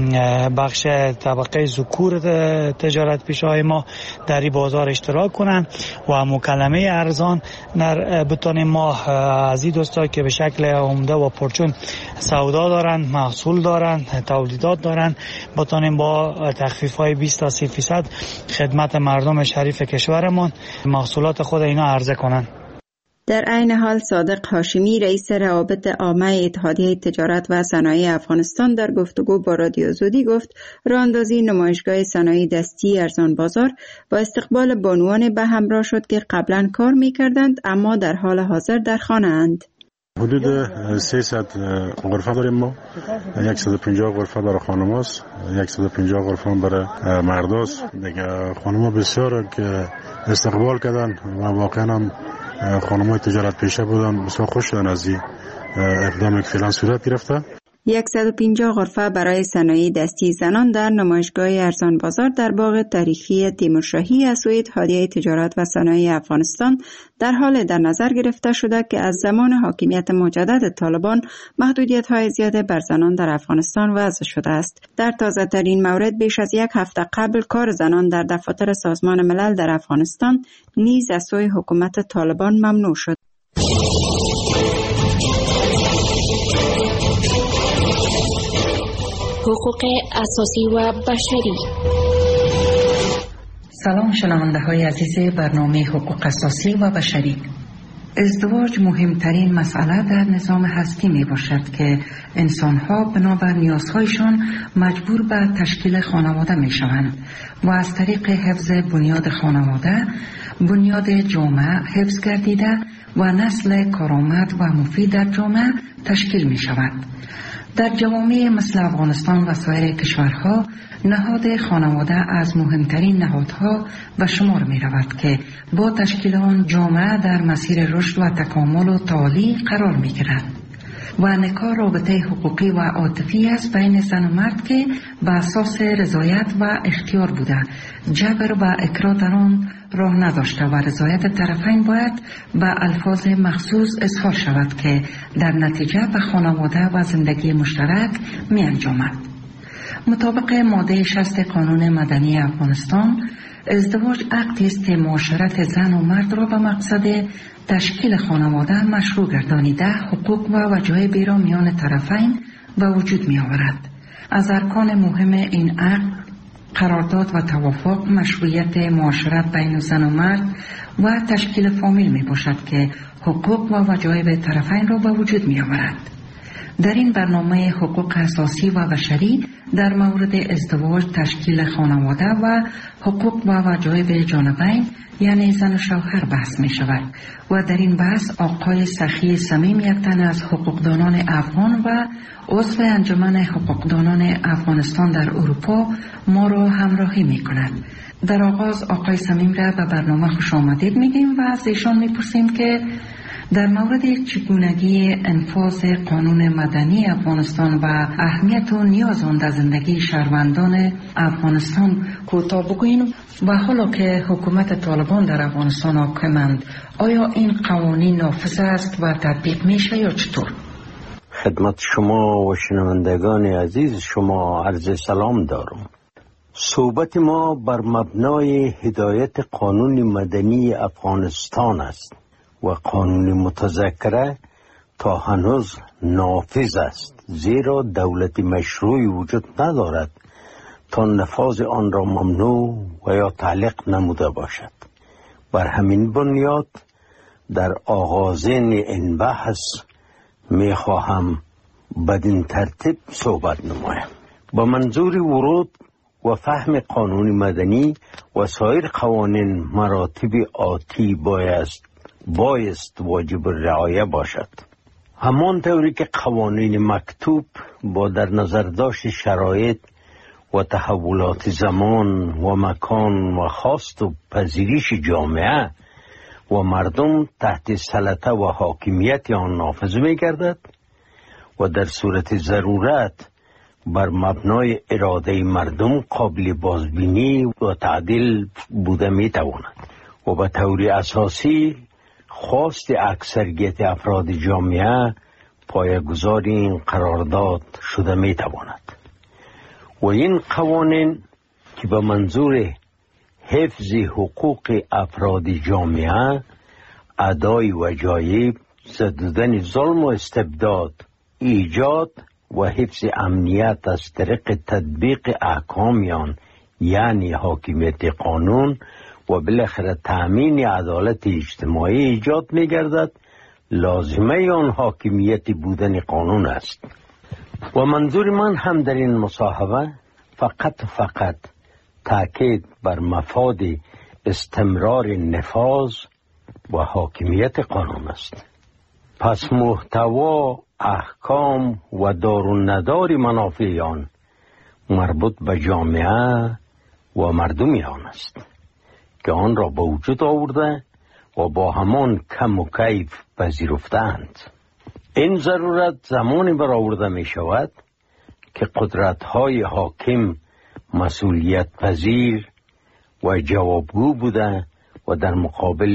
بخش طبقه ذکور تجارت پیشه های ما در این بازار اشتراک کنند و مکالمه ارزان در بتانیم ما از این دوستا که به شکل عمده و پرچون سودا دارند، محصول دارند، تولیدات دارند، بتانیم با تخفیف های بیست تا سی درصد خدمت مردم شریف کشورمان محصولات خود اینا عرضه کنند. در عین حال صادق هاشمی رئیس روابط عامه اتحادیه تجارت و صنایع افغانستان در گفتگو با رادیو آزادی گفت راه‌اندازی نمایشگاه صنایع دستی ارزان بازار با استقبال بانوان به همراه شد که قبلا کار می‌کردند اما در حال حاضر در خانه اند. حدود سیصد غرفه داریم ما. صد و پنجاه غرفه برای خانم‌هاست، صد و پنجاه غرفه برای مرداست. دیگه خانم‌ها بسیار که استقبال کردن و واقعا هم خانم‌های تجارت پیشه بودن، بسیار خوش شدن از این اقدامی که فعلا صورت گرفته. صد و پنجاه غرفه برای صنایع دستی زنان در نمایشگاه ارزان بازار در باغ تاریخی تیمورشاهی از سوی اتحادیه تجارت و صنایع افغانستان در حال در نظر گرفته شده که از زمان حاکمیت مجدد طالبان محدودیت‌های زیاده بر زنان در افغانستان وضع شده است. در تازه ترین مورد بیش از یک هفته قبل کار زنان در دفاتر سازمان ملل در افغانستان نیز از سوی حکومت طالبان ممنوع شد. حقوق اساسی و بشری. سلام شنونده های عزیز برنامه حقوق اساسی و بشری. ازدواج مهمترین مسئله در نظام هستی می باشد که انسانها بنابر نیازهایشان مجبور به تشکیل خانواده می شوند و از طریق حفظ بنیاد خانواده بنیاد جامعه حفظ گردیده و نسل کارآمد و مفید در جامعه تشکیل می شود. در جوامع مثل افغانستان و سایر کشورها نهاد خانواده از مهمترین نهادها به شمار می رود که با تشکیل آن جامعه در مسیر رشد و تکامل و تعالی قرار می گیرد و نکاح رابطه حقوقی و عاطفی است بین زن و مرد که به اساس رضایت و اختیار بوده، جبر و اکراه در آن راه نداشته و رضایت طرفین باید به الفاظ مخصوص اظهار شود که در نتیجه به خانواده و زندگی مشترک می انجامد. مطابق ماده شصت قانون مدنی افغانستان، ازدواج عقدی است که معاشرت زن و مرد را به مقصد تشکیل خانواده مشروع گردانیده حقوق و وجایبی را میان طرفین به وجود می آورد. از ارکان مهم این عقد قرارداد و توافق، مشروعیت معاشرت بین زن و مرد و تشکیل فامیل می باشد که حقوق و وجایب طرفین را به وجود می آورد. در این برنامه حقوق اساسی و بشری در مورد ازدواج، تشکیل خانواده و حقوق و وجایب جانبین یعنی زن و شوهر بحث می شود و در این بحث آقای سخی صمیم، یک تن از حقوقدانان افغان و عضو انجمن حقوقدانان افغانستان در اروپا ما را همراهی می کند. در آغاز آقای صمیم را به برنامه خوش آمدید میگیم و از ایشان میپرسیم که در مورد چگونگی انفاذ قانون مدنی افغانستان و اهمیت و نیاز آن در زندگی شهروندان افغانستان کوتاه بگوییم و حالا که حکومت طالبان در افغانستان حاکمند، آیا این قوانین نافذ است و تطبیق میشه یا چطور؟ خدمت شما و شنوندگان عزیز شما عرض سلام دارم. صحبت ما بر مبنای هدایت قانون مدنی افغانستان است و قانون متذکره تا هنوز نافذ است، زیرا دولت مشروعی وجود ندارد تا نفاذ آن را ممنوع و یا تعلیق نموده باشد. بر همین بنیاد در آغازین این بحث می خواهم بدین ترتیب صحبت نمایم. با منظور ورود و فهم قانون مدنی و سایر قوانین مراتب آتی بایست بایست واجب رعایه باشد. همان طوری که قوانین مکتوب با در نظر داشت شرایط و تحولات زمان و مکان و خواست و پذیرش جامعه و مردم تحت سلطه و حاکمیت آن نافذ می گردد و در صورت ضرورت بر مبنای اراده مردم قابل بازبینی و تعدیل بوده می تواند و به طور اساسی خواست اکثریت افراد جامعه پایه‌گذار این قرارداد شده می تواند و این قوانین که به منظور حفظ حقوق افراد جامعه، ادای وجایب، زدودن ظلم و استبداد، ایجاد و حفظ امنیت از طریق تطبیق احکامیان یعنی حاکمیت قانون و بالاخره تأمین عدالت اجتماعی ایجاد می گردد، لازمه آن حاکمیت بودن قانون است. و منظور من هم در این مصاحبه فقط فقط تأکید بر مفاد استمرار نفاذ و حاکمیت قانون است. پس محتوا، احکام و دار و ندار منافع آن مربوط به جامعه و مردمی آن است که آن را به وجود آورده و با همان کم و کیف پذیرفتند. این ضرورت زمانی برآورده می شود که قدرت‌های حاکم مسئولیت پذیر و جوابگو بوده و در مقابل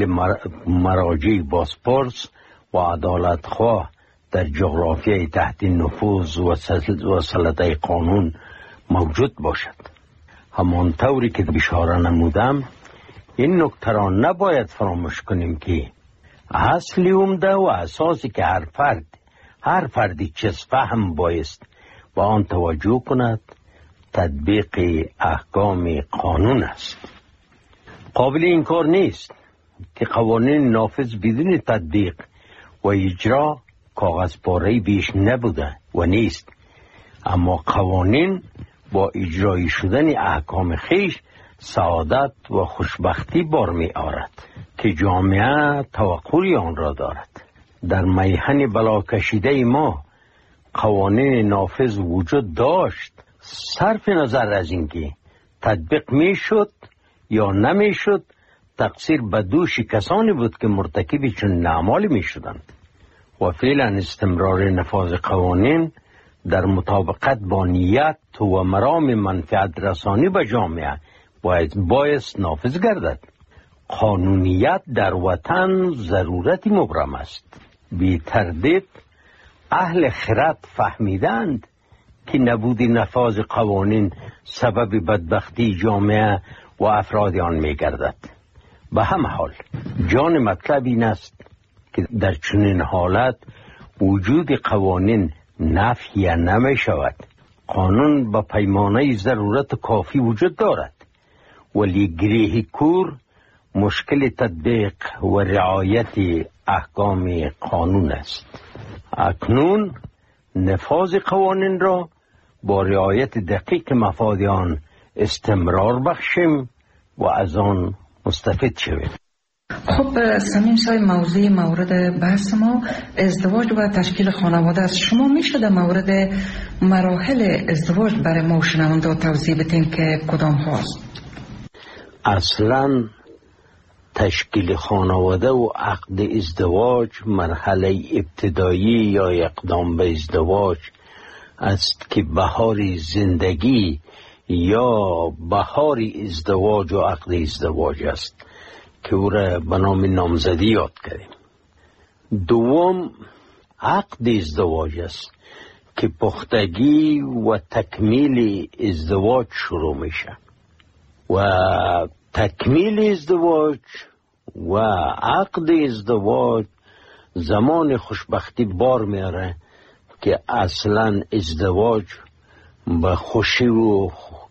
مراجع بازپرس و عدالتخواه در جغرافیای تحت نفوذ و سلطه قانون موجود باشد. همان طوری که اشاره نمودم، این نکته را نباید فراموش کنیم که اصلی عمده و اساسی که هر فرد هر فردی چیز فهم بایست و آن توجه کند تطبیق احکام قانون است. قابل انکار نیست که قوانین نافذ بدون تطبیق و اجرا کاغذپاره بیش نبوده و نیست، اما قوانین با اجرایی شدن احکام خیش سعادت و خوشبختی بار می آورد که جامعه توقعی آن را دارد. در میهن بلا کشیده ما قوانین نافذ وجود داشت، صرف نظر از اینکه تطبیق می شد یا نمی شد، تقصیر به دوش کسانی بود که مرتکب چون اعمال می شدند و فعلا استمرار نفاذ قوانین در مطابقت با نیت و مرام منفعت رسانی به جامعه باید باعث نافذ گردد. قانونیت در وطن ضرورتی مبرم است. بی تردید اهل خرد فهمیدند که نبود نفاذ قوانین سبب بدبختی جامعه و افراد آن می گردد. به همه حال جان مطلب این است که در چنین حالت وجود قوانین نفی نمی شود. قانون با پیمانه ضرورت کافی وجود دارد، ولی گریه کور مشکل تطبیق و رعایت احکام قانون است. اکنون نفاذ قوانین را با رعایت دقیق مفاد آن استمرار بخشیم و از آن مستفید شویم. خب سمیم صاحب، موضوع مورد بحث ما ازدواج و تشکیل خانواده است. شما میشه در مورد مراحل ازدواج برای ما شنونده توضیح بدین که کدام هاست؟ اصلا تشکیل خانواده و عقد ازدواج مرحله ابتدایی یا اقدام به ازدواج است که بهار زندگی یا بهار ازدواج و عقد ازدواج است که او را به نام نامزدی یاد کردیم. دوم عقد ازدواج است که پختگی و تکمیل ازدواج شروع میشه و تکمیل ازدواج و عقد ازدواج زمان خوشبختی بار میاره که اصلا ازدواج به خوشی و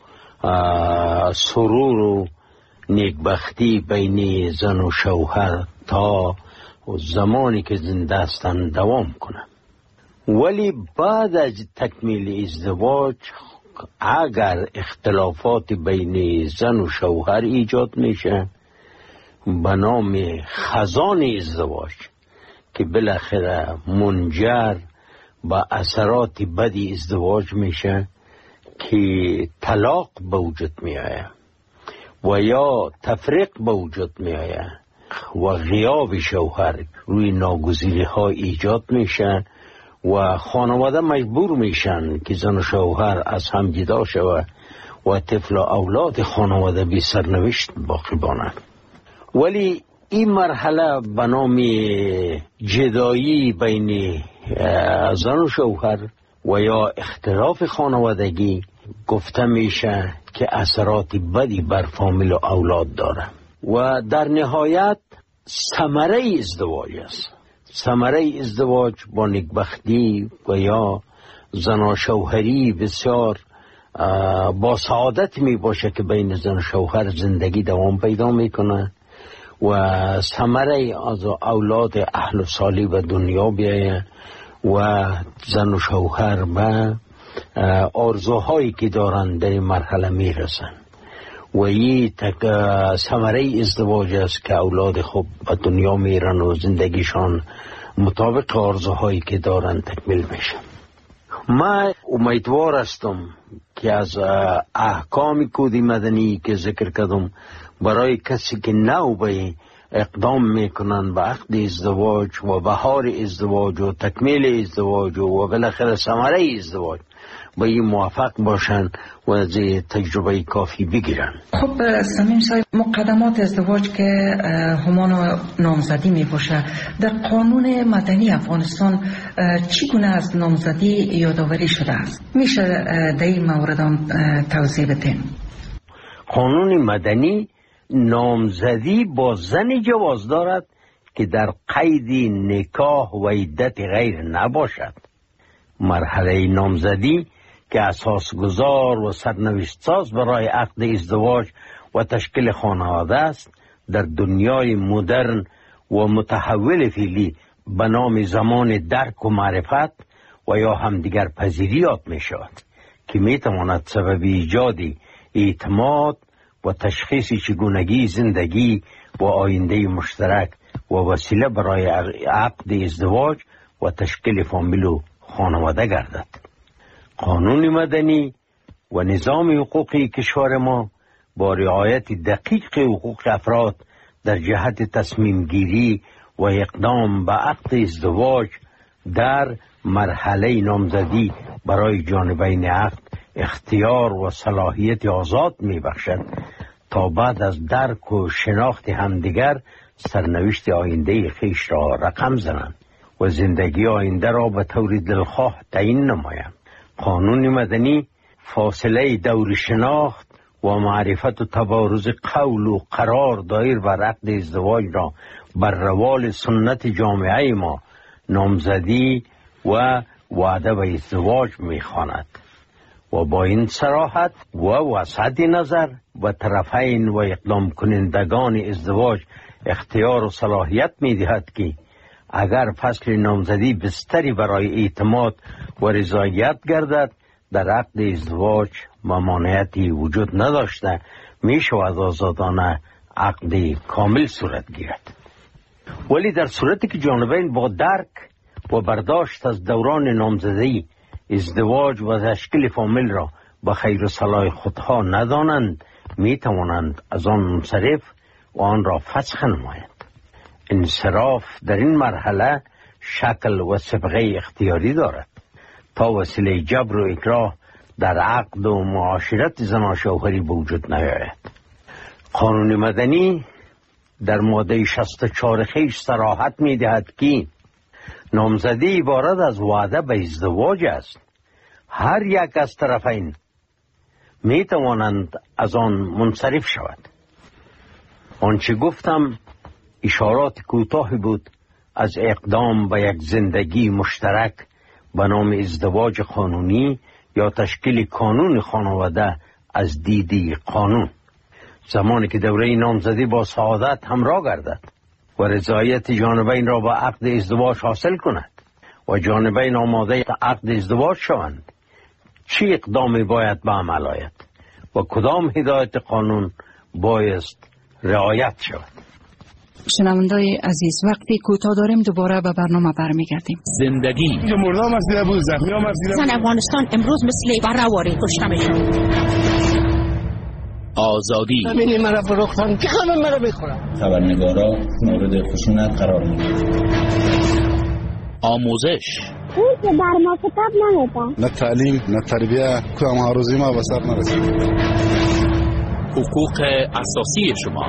سرور و نیکبختی بین زن و شوهر تا زمانی که زنده هستند دوام کنه. ولی بعد از تکمیل ازدواج اگر اختلافات بین زن و شوهر ایجاد میشه به نام خزان ازدواج که بالاخره منجر به اثرات بدی ازدواج میشه که طلاق به وجود میآید و یا تفریق به وجود میآید و غیاب شوهر روی ناگزیری ها ایجاد میشه و خانواده مجبور میشن که زن و شوهر از هم جدا شود و طفل و اولاد خانواده بی سرنوشت باقی مانند. ولی این مرحله به نام جدایی بین زن و شوهر و یا اختلاف خانوادگی گفته میشه که اثرات بدی بر فامیل و اولاد داره و در نهایت ثمره ازدواج است. ثمره ازدواج با نیکبختی و یا زن و شوهری بسیار با سعادت می باشه که بین زن و شوهر زندگی دوام پیدا میکنه و ثمره از اولاد اهل و صالح به دنیا بیایه و زن و شوهر به آرزوهایی که دارن در این مرحله میرسن و این ثمره ازدواج است که اولاد خوب به دنیا میرن و زندگیشان مطابق آرزوهایی که دارن تکمیل میشه. من امیدوار هستم که از احکام کد مدنی که ذکر کردم برای کسی که نو به اقدام میکنن به عقد ازدواج و بهار ازدواج و تکمیل ازدواج و بالاخره ثمره ازدواج با این موفق باشن و از تجربه کافی بگیرن. خب سمیم صاحب، مقدمات ازدواج که همان نامزدی می باشه، در قانون مدنی افغانستان چگونه از نامزدی یادآوری شده است؟ میشه در این مورد توضیح بدین؟ قانون مدنی نامزدی با زنی جواز دارد که در قید نکاح و عدت غیر نباشد. مرحله نامزدی که اساسگذار و سرنوشت ساز برای عقد ازدواج و تشکیل خانواده است در دنیای مدرن و متحول فعلی به نام زمان درک و معرفت و یا همدیگر پذیری یاد می شود که می تواند سبب ایجاد اعتماد و تشخیص چگونگی زندگی و آینده مشترک و وسیله برای عقد ازدواج و تشکیل فامیل و خانواده گردد. قانون مدنی و نظام حقوقی کشور ما با رعایت دقیق حقوق افراد در جهت تصمیم گیری و اقدام به عقد ازدواج در مرحله نامزدی برای جانبین عقد اختیار و صلاحیت آزاد می بخشد تا بعد از درک و شناخت همدیگر سرنوشت آینده خیش را رقم زنند و زندگی آینده را به طور دلخواه تعیین نمایند. قانون مدنی فاصله دور شناخت و معرفت و تبارز قول و قرار دایر بر عقد ازدواج را بر روال سنت جامعه ما نامزدی و وعده به ازدواج می‌خواند و با این صراحت و وسعت نظر و طرفین و اقدام کنندگان ازدواج اختیار و صلاحیت می‌دهد که اگر فصل نامزدی بستری برای اعتماد و رضایت گردد در عقد ازدواج ممانعتی وجود نداشته می شود آزادانه عقد کامل صورت گیرد. ولی در صورتی که جانبین با درک و برداشت از دوران نامزدی ازدواج و تشکیل فامیل را به خیر و صلاح خودها ندانند می توانند از آن منصرف و آن را فسخ نمایند. انصراف در این مرحله شکل و صبغه اختیاری دارد تا وسیله جبر و اکراه در عقد و معاشرت زن و شوهری به وجود نیاید. قانون مدنی در ماده شصت و چهار خیش صراحت می دهد که نامزدی عبارت از وعده به ازدواج است. هر یک از طرفین می توانند از آن منصرف شود. آنچه گفتم اشارات کوتاهی بود از اقدام به یک زندگی مشترک به نام ازدواج قانونی یا تشکیل کانون خانواده از دیدی قانون. زمانی که دوره نامزدی با سعادت همراه گردد و رضایت جانبین را با عقد ازدواج حاصل کند و جانبین آماده عقد ازدواج شوند، چی اقدامی باید به عمل آید و کدام هدایت قانون بایست رعایت شود؟ شنوندای عزیز، وقتی کوتاه داریم دوباره به برنامه برمیگردیم. زندگی مردم از دیده بود، زخمی هم از دیده بود. زن افغانستان امروز مثل برهواری کشته میشن. آزادی همینی مرا فروختن که همه مرا بخورن. خبرنگارا مورد خشونت قرار میدن. آموزش اون که در ما کتاب نمیدن. نه تعلیم نه تربیه که هم هاروزی ما به سر نرسید. حقوق اساسی شما.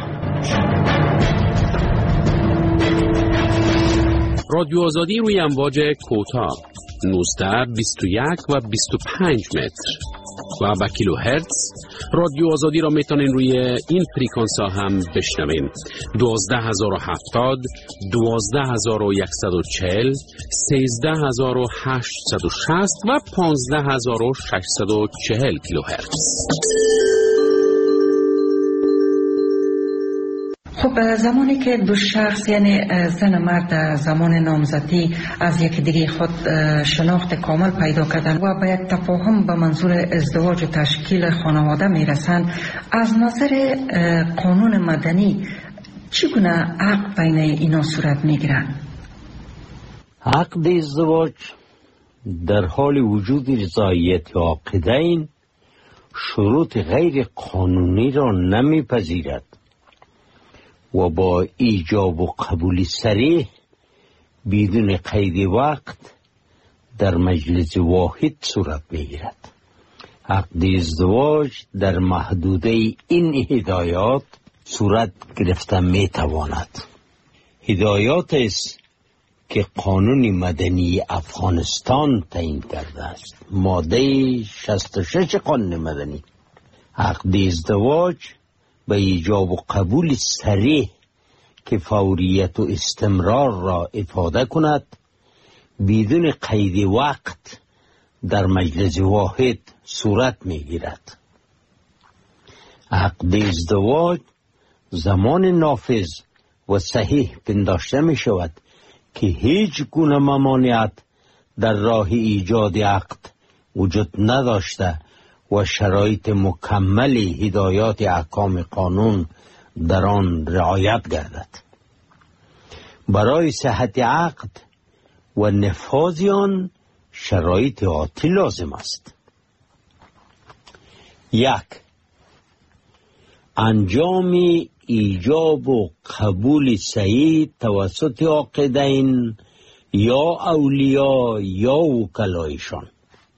رادیو آزادی روی امواج کوتاه نوزده، بیست و یک و بیست و پنج متر و به کیلو هرتز. رادیو آزادی را میتونین روی این فریکانس ها هم بشنوین: دوازده هزار و هفتاد، دوازده هزار و صد و چهل، سیزده هزار و هشتصد و شصت و پانزده هزار و ششصد و چهل کیلو هرتز. خب زمانی که دو شخص یعنی زن و مرد زمان نامزدی از یک دیگه خود شناخت کامل پیدا کردن و به یک تفاهم به منظور ازدواج و تشکیل خانواده میرسند، از نظر قانون مدنی چگونه عقد بین اینا صورت میگیرد؟ عقد ازدواج در حال وجود رضایت عاقدین شروط غیر قانونی را نمیپذیرد و با ایجاب و قبول صریح بدون قید وقت در مجلس واحد صورت میگیرد. عقد ازدواج در محدوده این هدایات صورت گرفته میتواند. هدایات است که قانون مدنی افغانستان تعیین کرده است. ماده شصت و شش قانون مدنی عقد ازدواج به ایجاب و قبول صریح که فوریت و استمرار را افاده کند بدون قید وقت در مجلس واحد صورت میگیرد. عقد ازدواج زمان نافذ و صحیح پنداشته می شود که هیچ گونه ممانعت در راه ایجاد عقد وجود نداشته و شرایط مکمل هدایات احکام قانون در آن رعایت گردد. برای صحت عقد و نفاذ آن شرایط آتی لازم است. یک، انجام ایجاب و قبول صحیح توسط عاقدین یا اولیاء یا وکلایشان.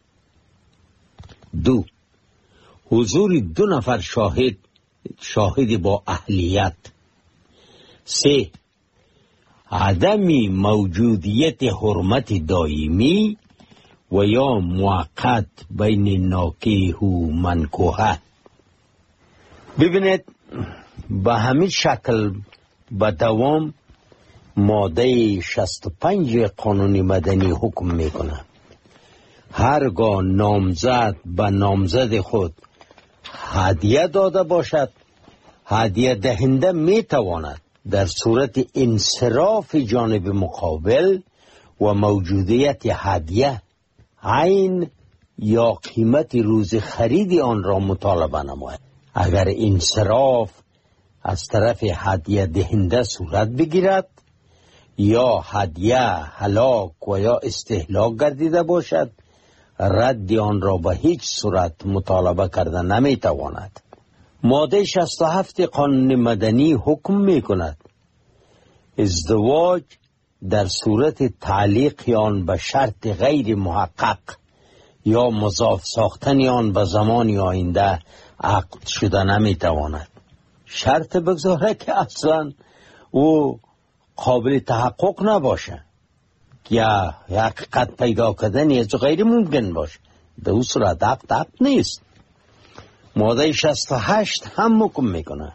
دو، حضور دو نفر شاهد شاهد با اهلیت. سه، عدم موجودیت حرمت دائمی و یا موقت بین ناکح و منکوحه. ببینید به همین شکل به دوام ماده شصت و پنج قانون مدنی حکم میکنه هرگاه نامزد به نامزد خود هدیه داده باشد، هدیه دهنده میتواند در صورت انصراف جانب مقابل و موجودیت هدیه عین یا قیمت روز خرید آن را مطالبه نماید. اگر انصراف از طرف هدیه دهنده صورت بگیرد یا هدیه هلاک و یا استهلاک گردیده باشد، رد آن را به هیچ صورت مطالبه کرده نمیتواند. ماده شصت و هفت قانون مدنی حکم می کند ازدواج در صورت تعلیق آن به شرط غیر محقق یا مضاف ساختن آن به زمان آینده عقد شده نمیتواند. شرط بگذاره که اصلا او قابل تحقق نباشه یا حقیقت پیدا کردن از غیر ممکن باشه، به اون صورت عقد عقد نیست. ماده شصت و هشت هم حکم میکنه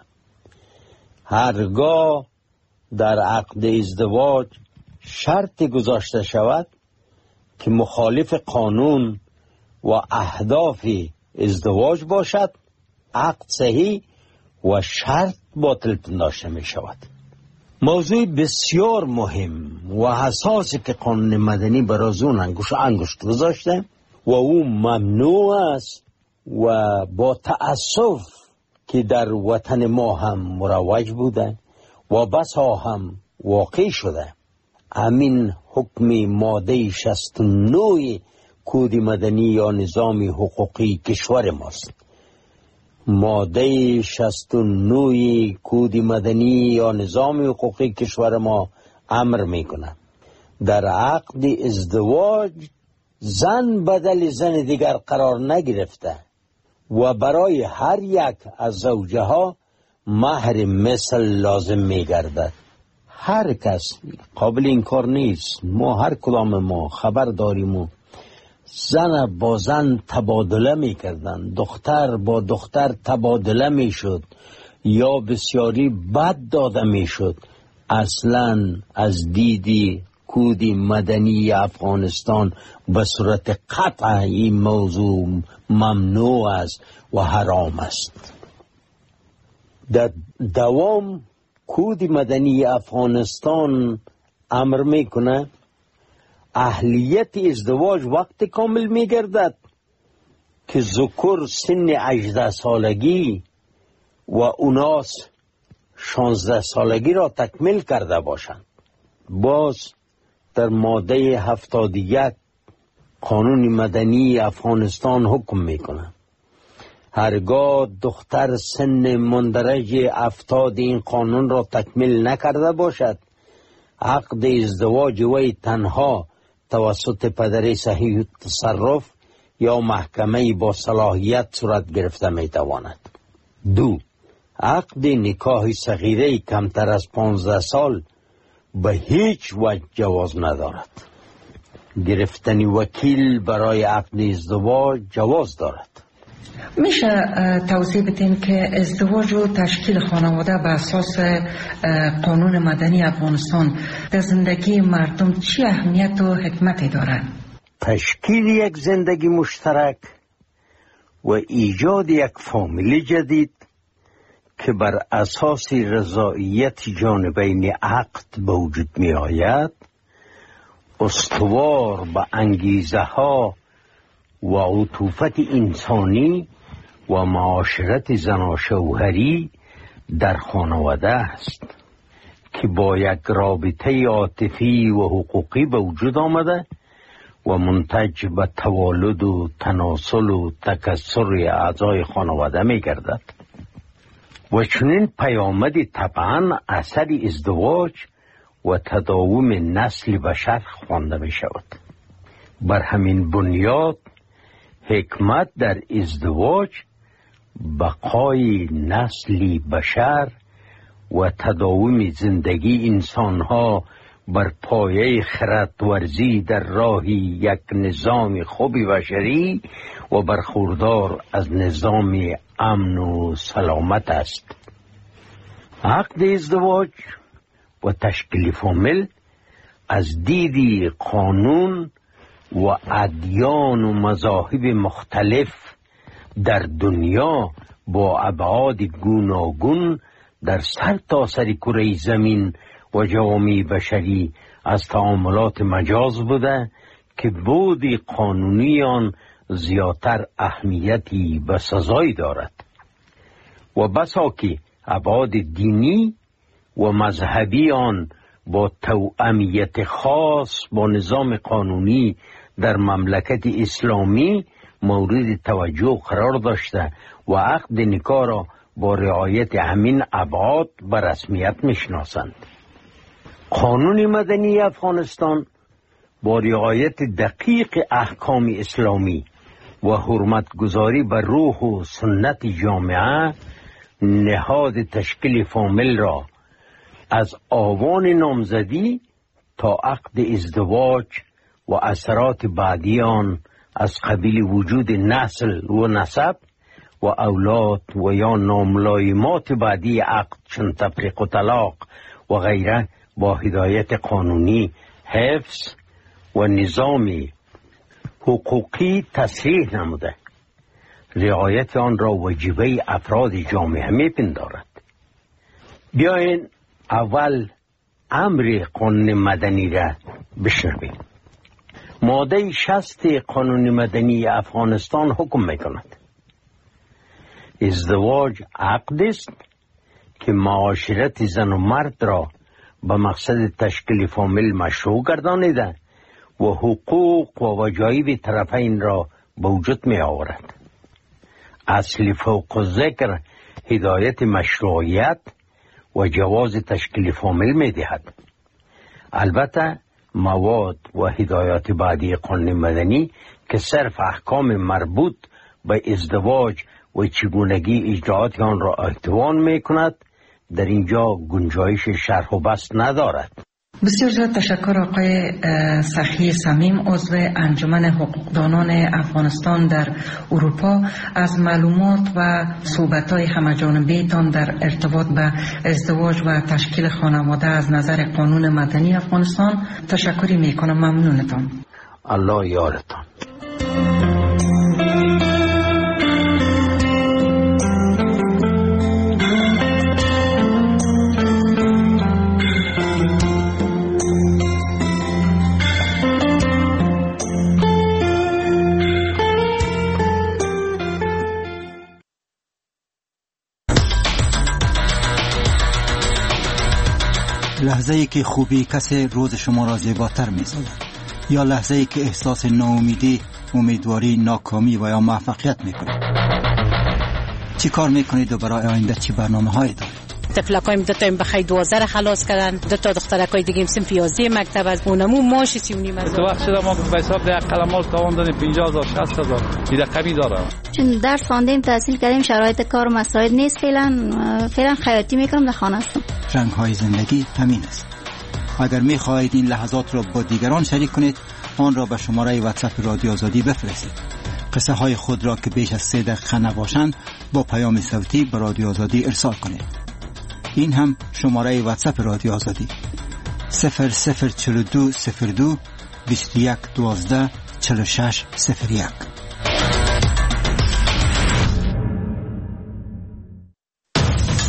هرگاه در عقد ازدواج شرط گذاشته شود که مخالف قانون و اهداف ازدواج باشد، عقد صحیح و شرط باطل پنداشته می شود. موضوع بسیار مهم و حساسی که قانون مدنی برای اون انگوش انگشت گذاشته و او ممنوع است و با تأسف که در وطن ما هم مروج بوده و بسا هم واقع شده. همین حکم ماده شصت و نه کد مدنی یا نظام حقوقی کشور ماست. ماده شصت و نه کد مدنی یا نظام حقوقی کشور ما امر میکنه در عقد ازدواج زن بدل زن دیگر قرار نگرفته و برای هر یک از زوجه ها مهر مثل لازم میگردد. هر کس قابل انکار نیست، ما هر کدام ما خبر داریم و زن با زن تبادله میکردن، دختر با دختر تبادله میشد یا بسیاری بد داده میشد. اصلا از دیدی کد مدنی افغانستان به صورت قطع این موضوع ممنوع است و حرام است. در دوام کد مدنی افغانستان امر میکنه اهلیت ازدواج وقت کامل میگردد که ذکر سن هجده سالگی و اناس شانزده سالگی را تکمیل کرده باشند. باز در ماده هفتاد و یک قانون مدنی افغانستان حکم میکنه هرگاه دختر سن مندرج هفتاد این قانون را تکمیل نکرده باشد، عقد ازدواج وی تنها توسط پدر صحیح تصرف یا محکمه با صلاحیت صورت گرفته میتواند. دو، عقد نکاح صغیره کمتر از پانزده سال به هیچ وجه جواز ندارد. گرفتن وکیل برای عقد ازدواج جواز دارد. میشه توضیح بدین که ازدواج و تشکیل خانواده به اساس قانون مدنی افغانستان در زندگی مردم چی اهمیت و حکمتی دارد؟ تشکیل یک زندگی مشترک و ایجاد یک فامیل جدید که بر اساس رضایت جانبین عقد به وجود می آید، استوار به انگیزه ها و عطوفت انسانی و معاشرت زناشوهری در خانواده است که با یک رابطه عاطفی و حقوقی به وجود آمده و منتج به توالد و تناسل و تکثر اعضای خانواده می گردد. و چنین پیامدی طبعا اثر ازدواج و تداوم نسل بشر خوانده می شود. بر همین بنیاد حکمت در ازدواج بقای نسل بشر و تداوم زندگی انسانها بر پایه خردورزی در راه یک نظام خوب بشری و برخوردار از نظام امن و سلامت است. عقد ازدواج و تشکیل فامیل از دید قانون و ادیان و مذاهب مختلف در دنیا با ابعاد گوناگون در سر تا سر کره زمین و جوامع بشری از تعاملات مجاز بوده که بود قانونی آن زیادتر اهمیتی به سزای دارد و بسا که ابعاد دینی و مذهبی آن با توأمیت خاص با نظام قانونی در مملکت اسلامی مورد توجه قرار داشته و عقد نکاح را با رعایت همین ابعاد به رسمیت میشناسند. قانون مدنی افغانستان با رعایت دقیق احکام اسلامی و حرمت گذاری بر روح و سنت جامعه نهاد تشکیل فامیل را از آوان نامزدی تا عقد ازدواج و اثرات بعدی آن از قبیل وجود نسل و نسب و اولاد و یا ناملایمات بعدی عقد چون تفریق و طلاق و غیره با هدایت قانونی حفظ و نظام حقوقی تصریح نموده. رعایت آن را واجبه افراد جامعه میپندارد. بیاین اول امر قانون مدنی را بشنویم. ماده شصت قانون مدنی افغانستان حکم میکند ازدواج عقد است که معاشرت زن و مرد را به مقصد تشکیل فامیل مشروع گردانیده و حقوق و وجایب طرفین را به وجود می آورد. اصل فوق ذکر هدایت مشروعیت و جواز تشکیل فامیل می دهد. البته مواد و هدایات بعدی قانون مدنی که صرف احکام مربوط به ازدواج و چگونگی اجراعات آن را احتوان می کند در اینجا گنجایش شرح و بسط ندارد. بسیار زیاد تشکر آقای سخی صمیم، عضو انجمن حقوقدانان افغانستان در اروپا، از معلومات و صحبت‌های همه‌جانبه تان در ارتباط به ازدواج و تشکیل خانواده از نظر قانون مدنی افغانستان. تشکری میکنم. ممنونتان. الله یارتان. لحظه ای که خوبی کسی روز شما را زیباتر می سازد، یا لحظه ای که احساس ناامیدی، امیدواری، ناکامی و یا موفقیت می کنید. چی کار می کنید و برای آینده چی برنامه هایی دارید؟ تفلکایم دو تا بخی دوازده را خلاص کردن، دو تا دخترکای دیگه هم سن پیازده مکتب از اونمو ماش سی و نیم از تو وقت شده ما به حساب ده قلمال تاوان دادیم پنجاه هزار شصت هزار دیده قوی داره. چون درس خواندیم تحصیل کردیم شرایط کار مساعد نیست، فعلا فعلا خیاطی میکنم در خانه هستم. رنگ های زندگی همین است. اگر می خواهید این لحظات را با دیگران شریک کنید، آن را به شماره واتساپ رادیو آزادی بفرستید. قصه های خود را که بیش از سه دقیقه نباشند با پیام صوتی به رادیو آزادی ارسال کنید. این هم شماره واتساپ رادیو آزادی صفر صفر چهل و دو صفر دو بیست و یک دوازده چهل و شش صفر یک.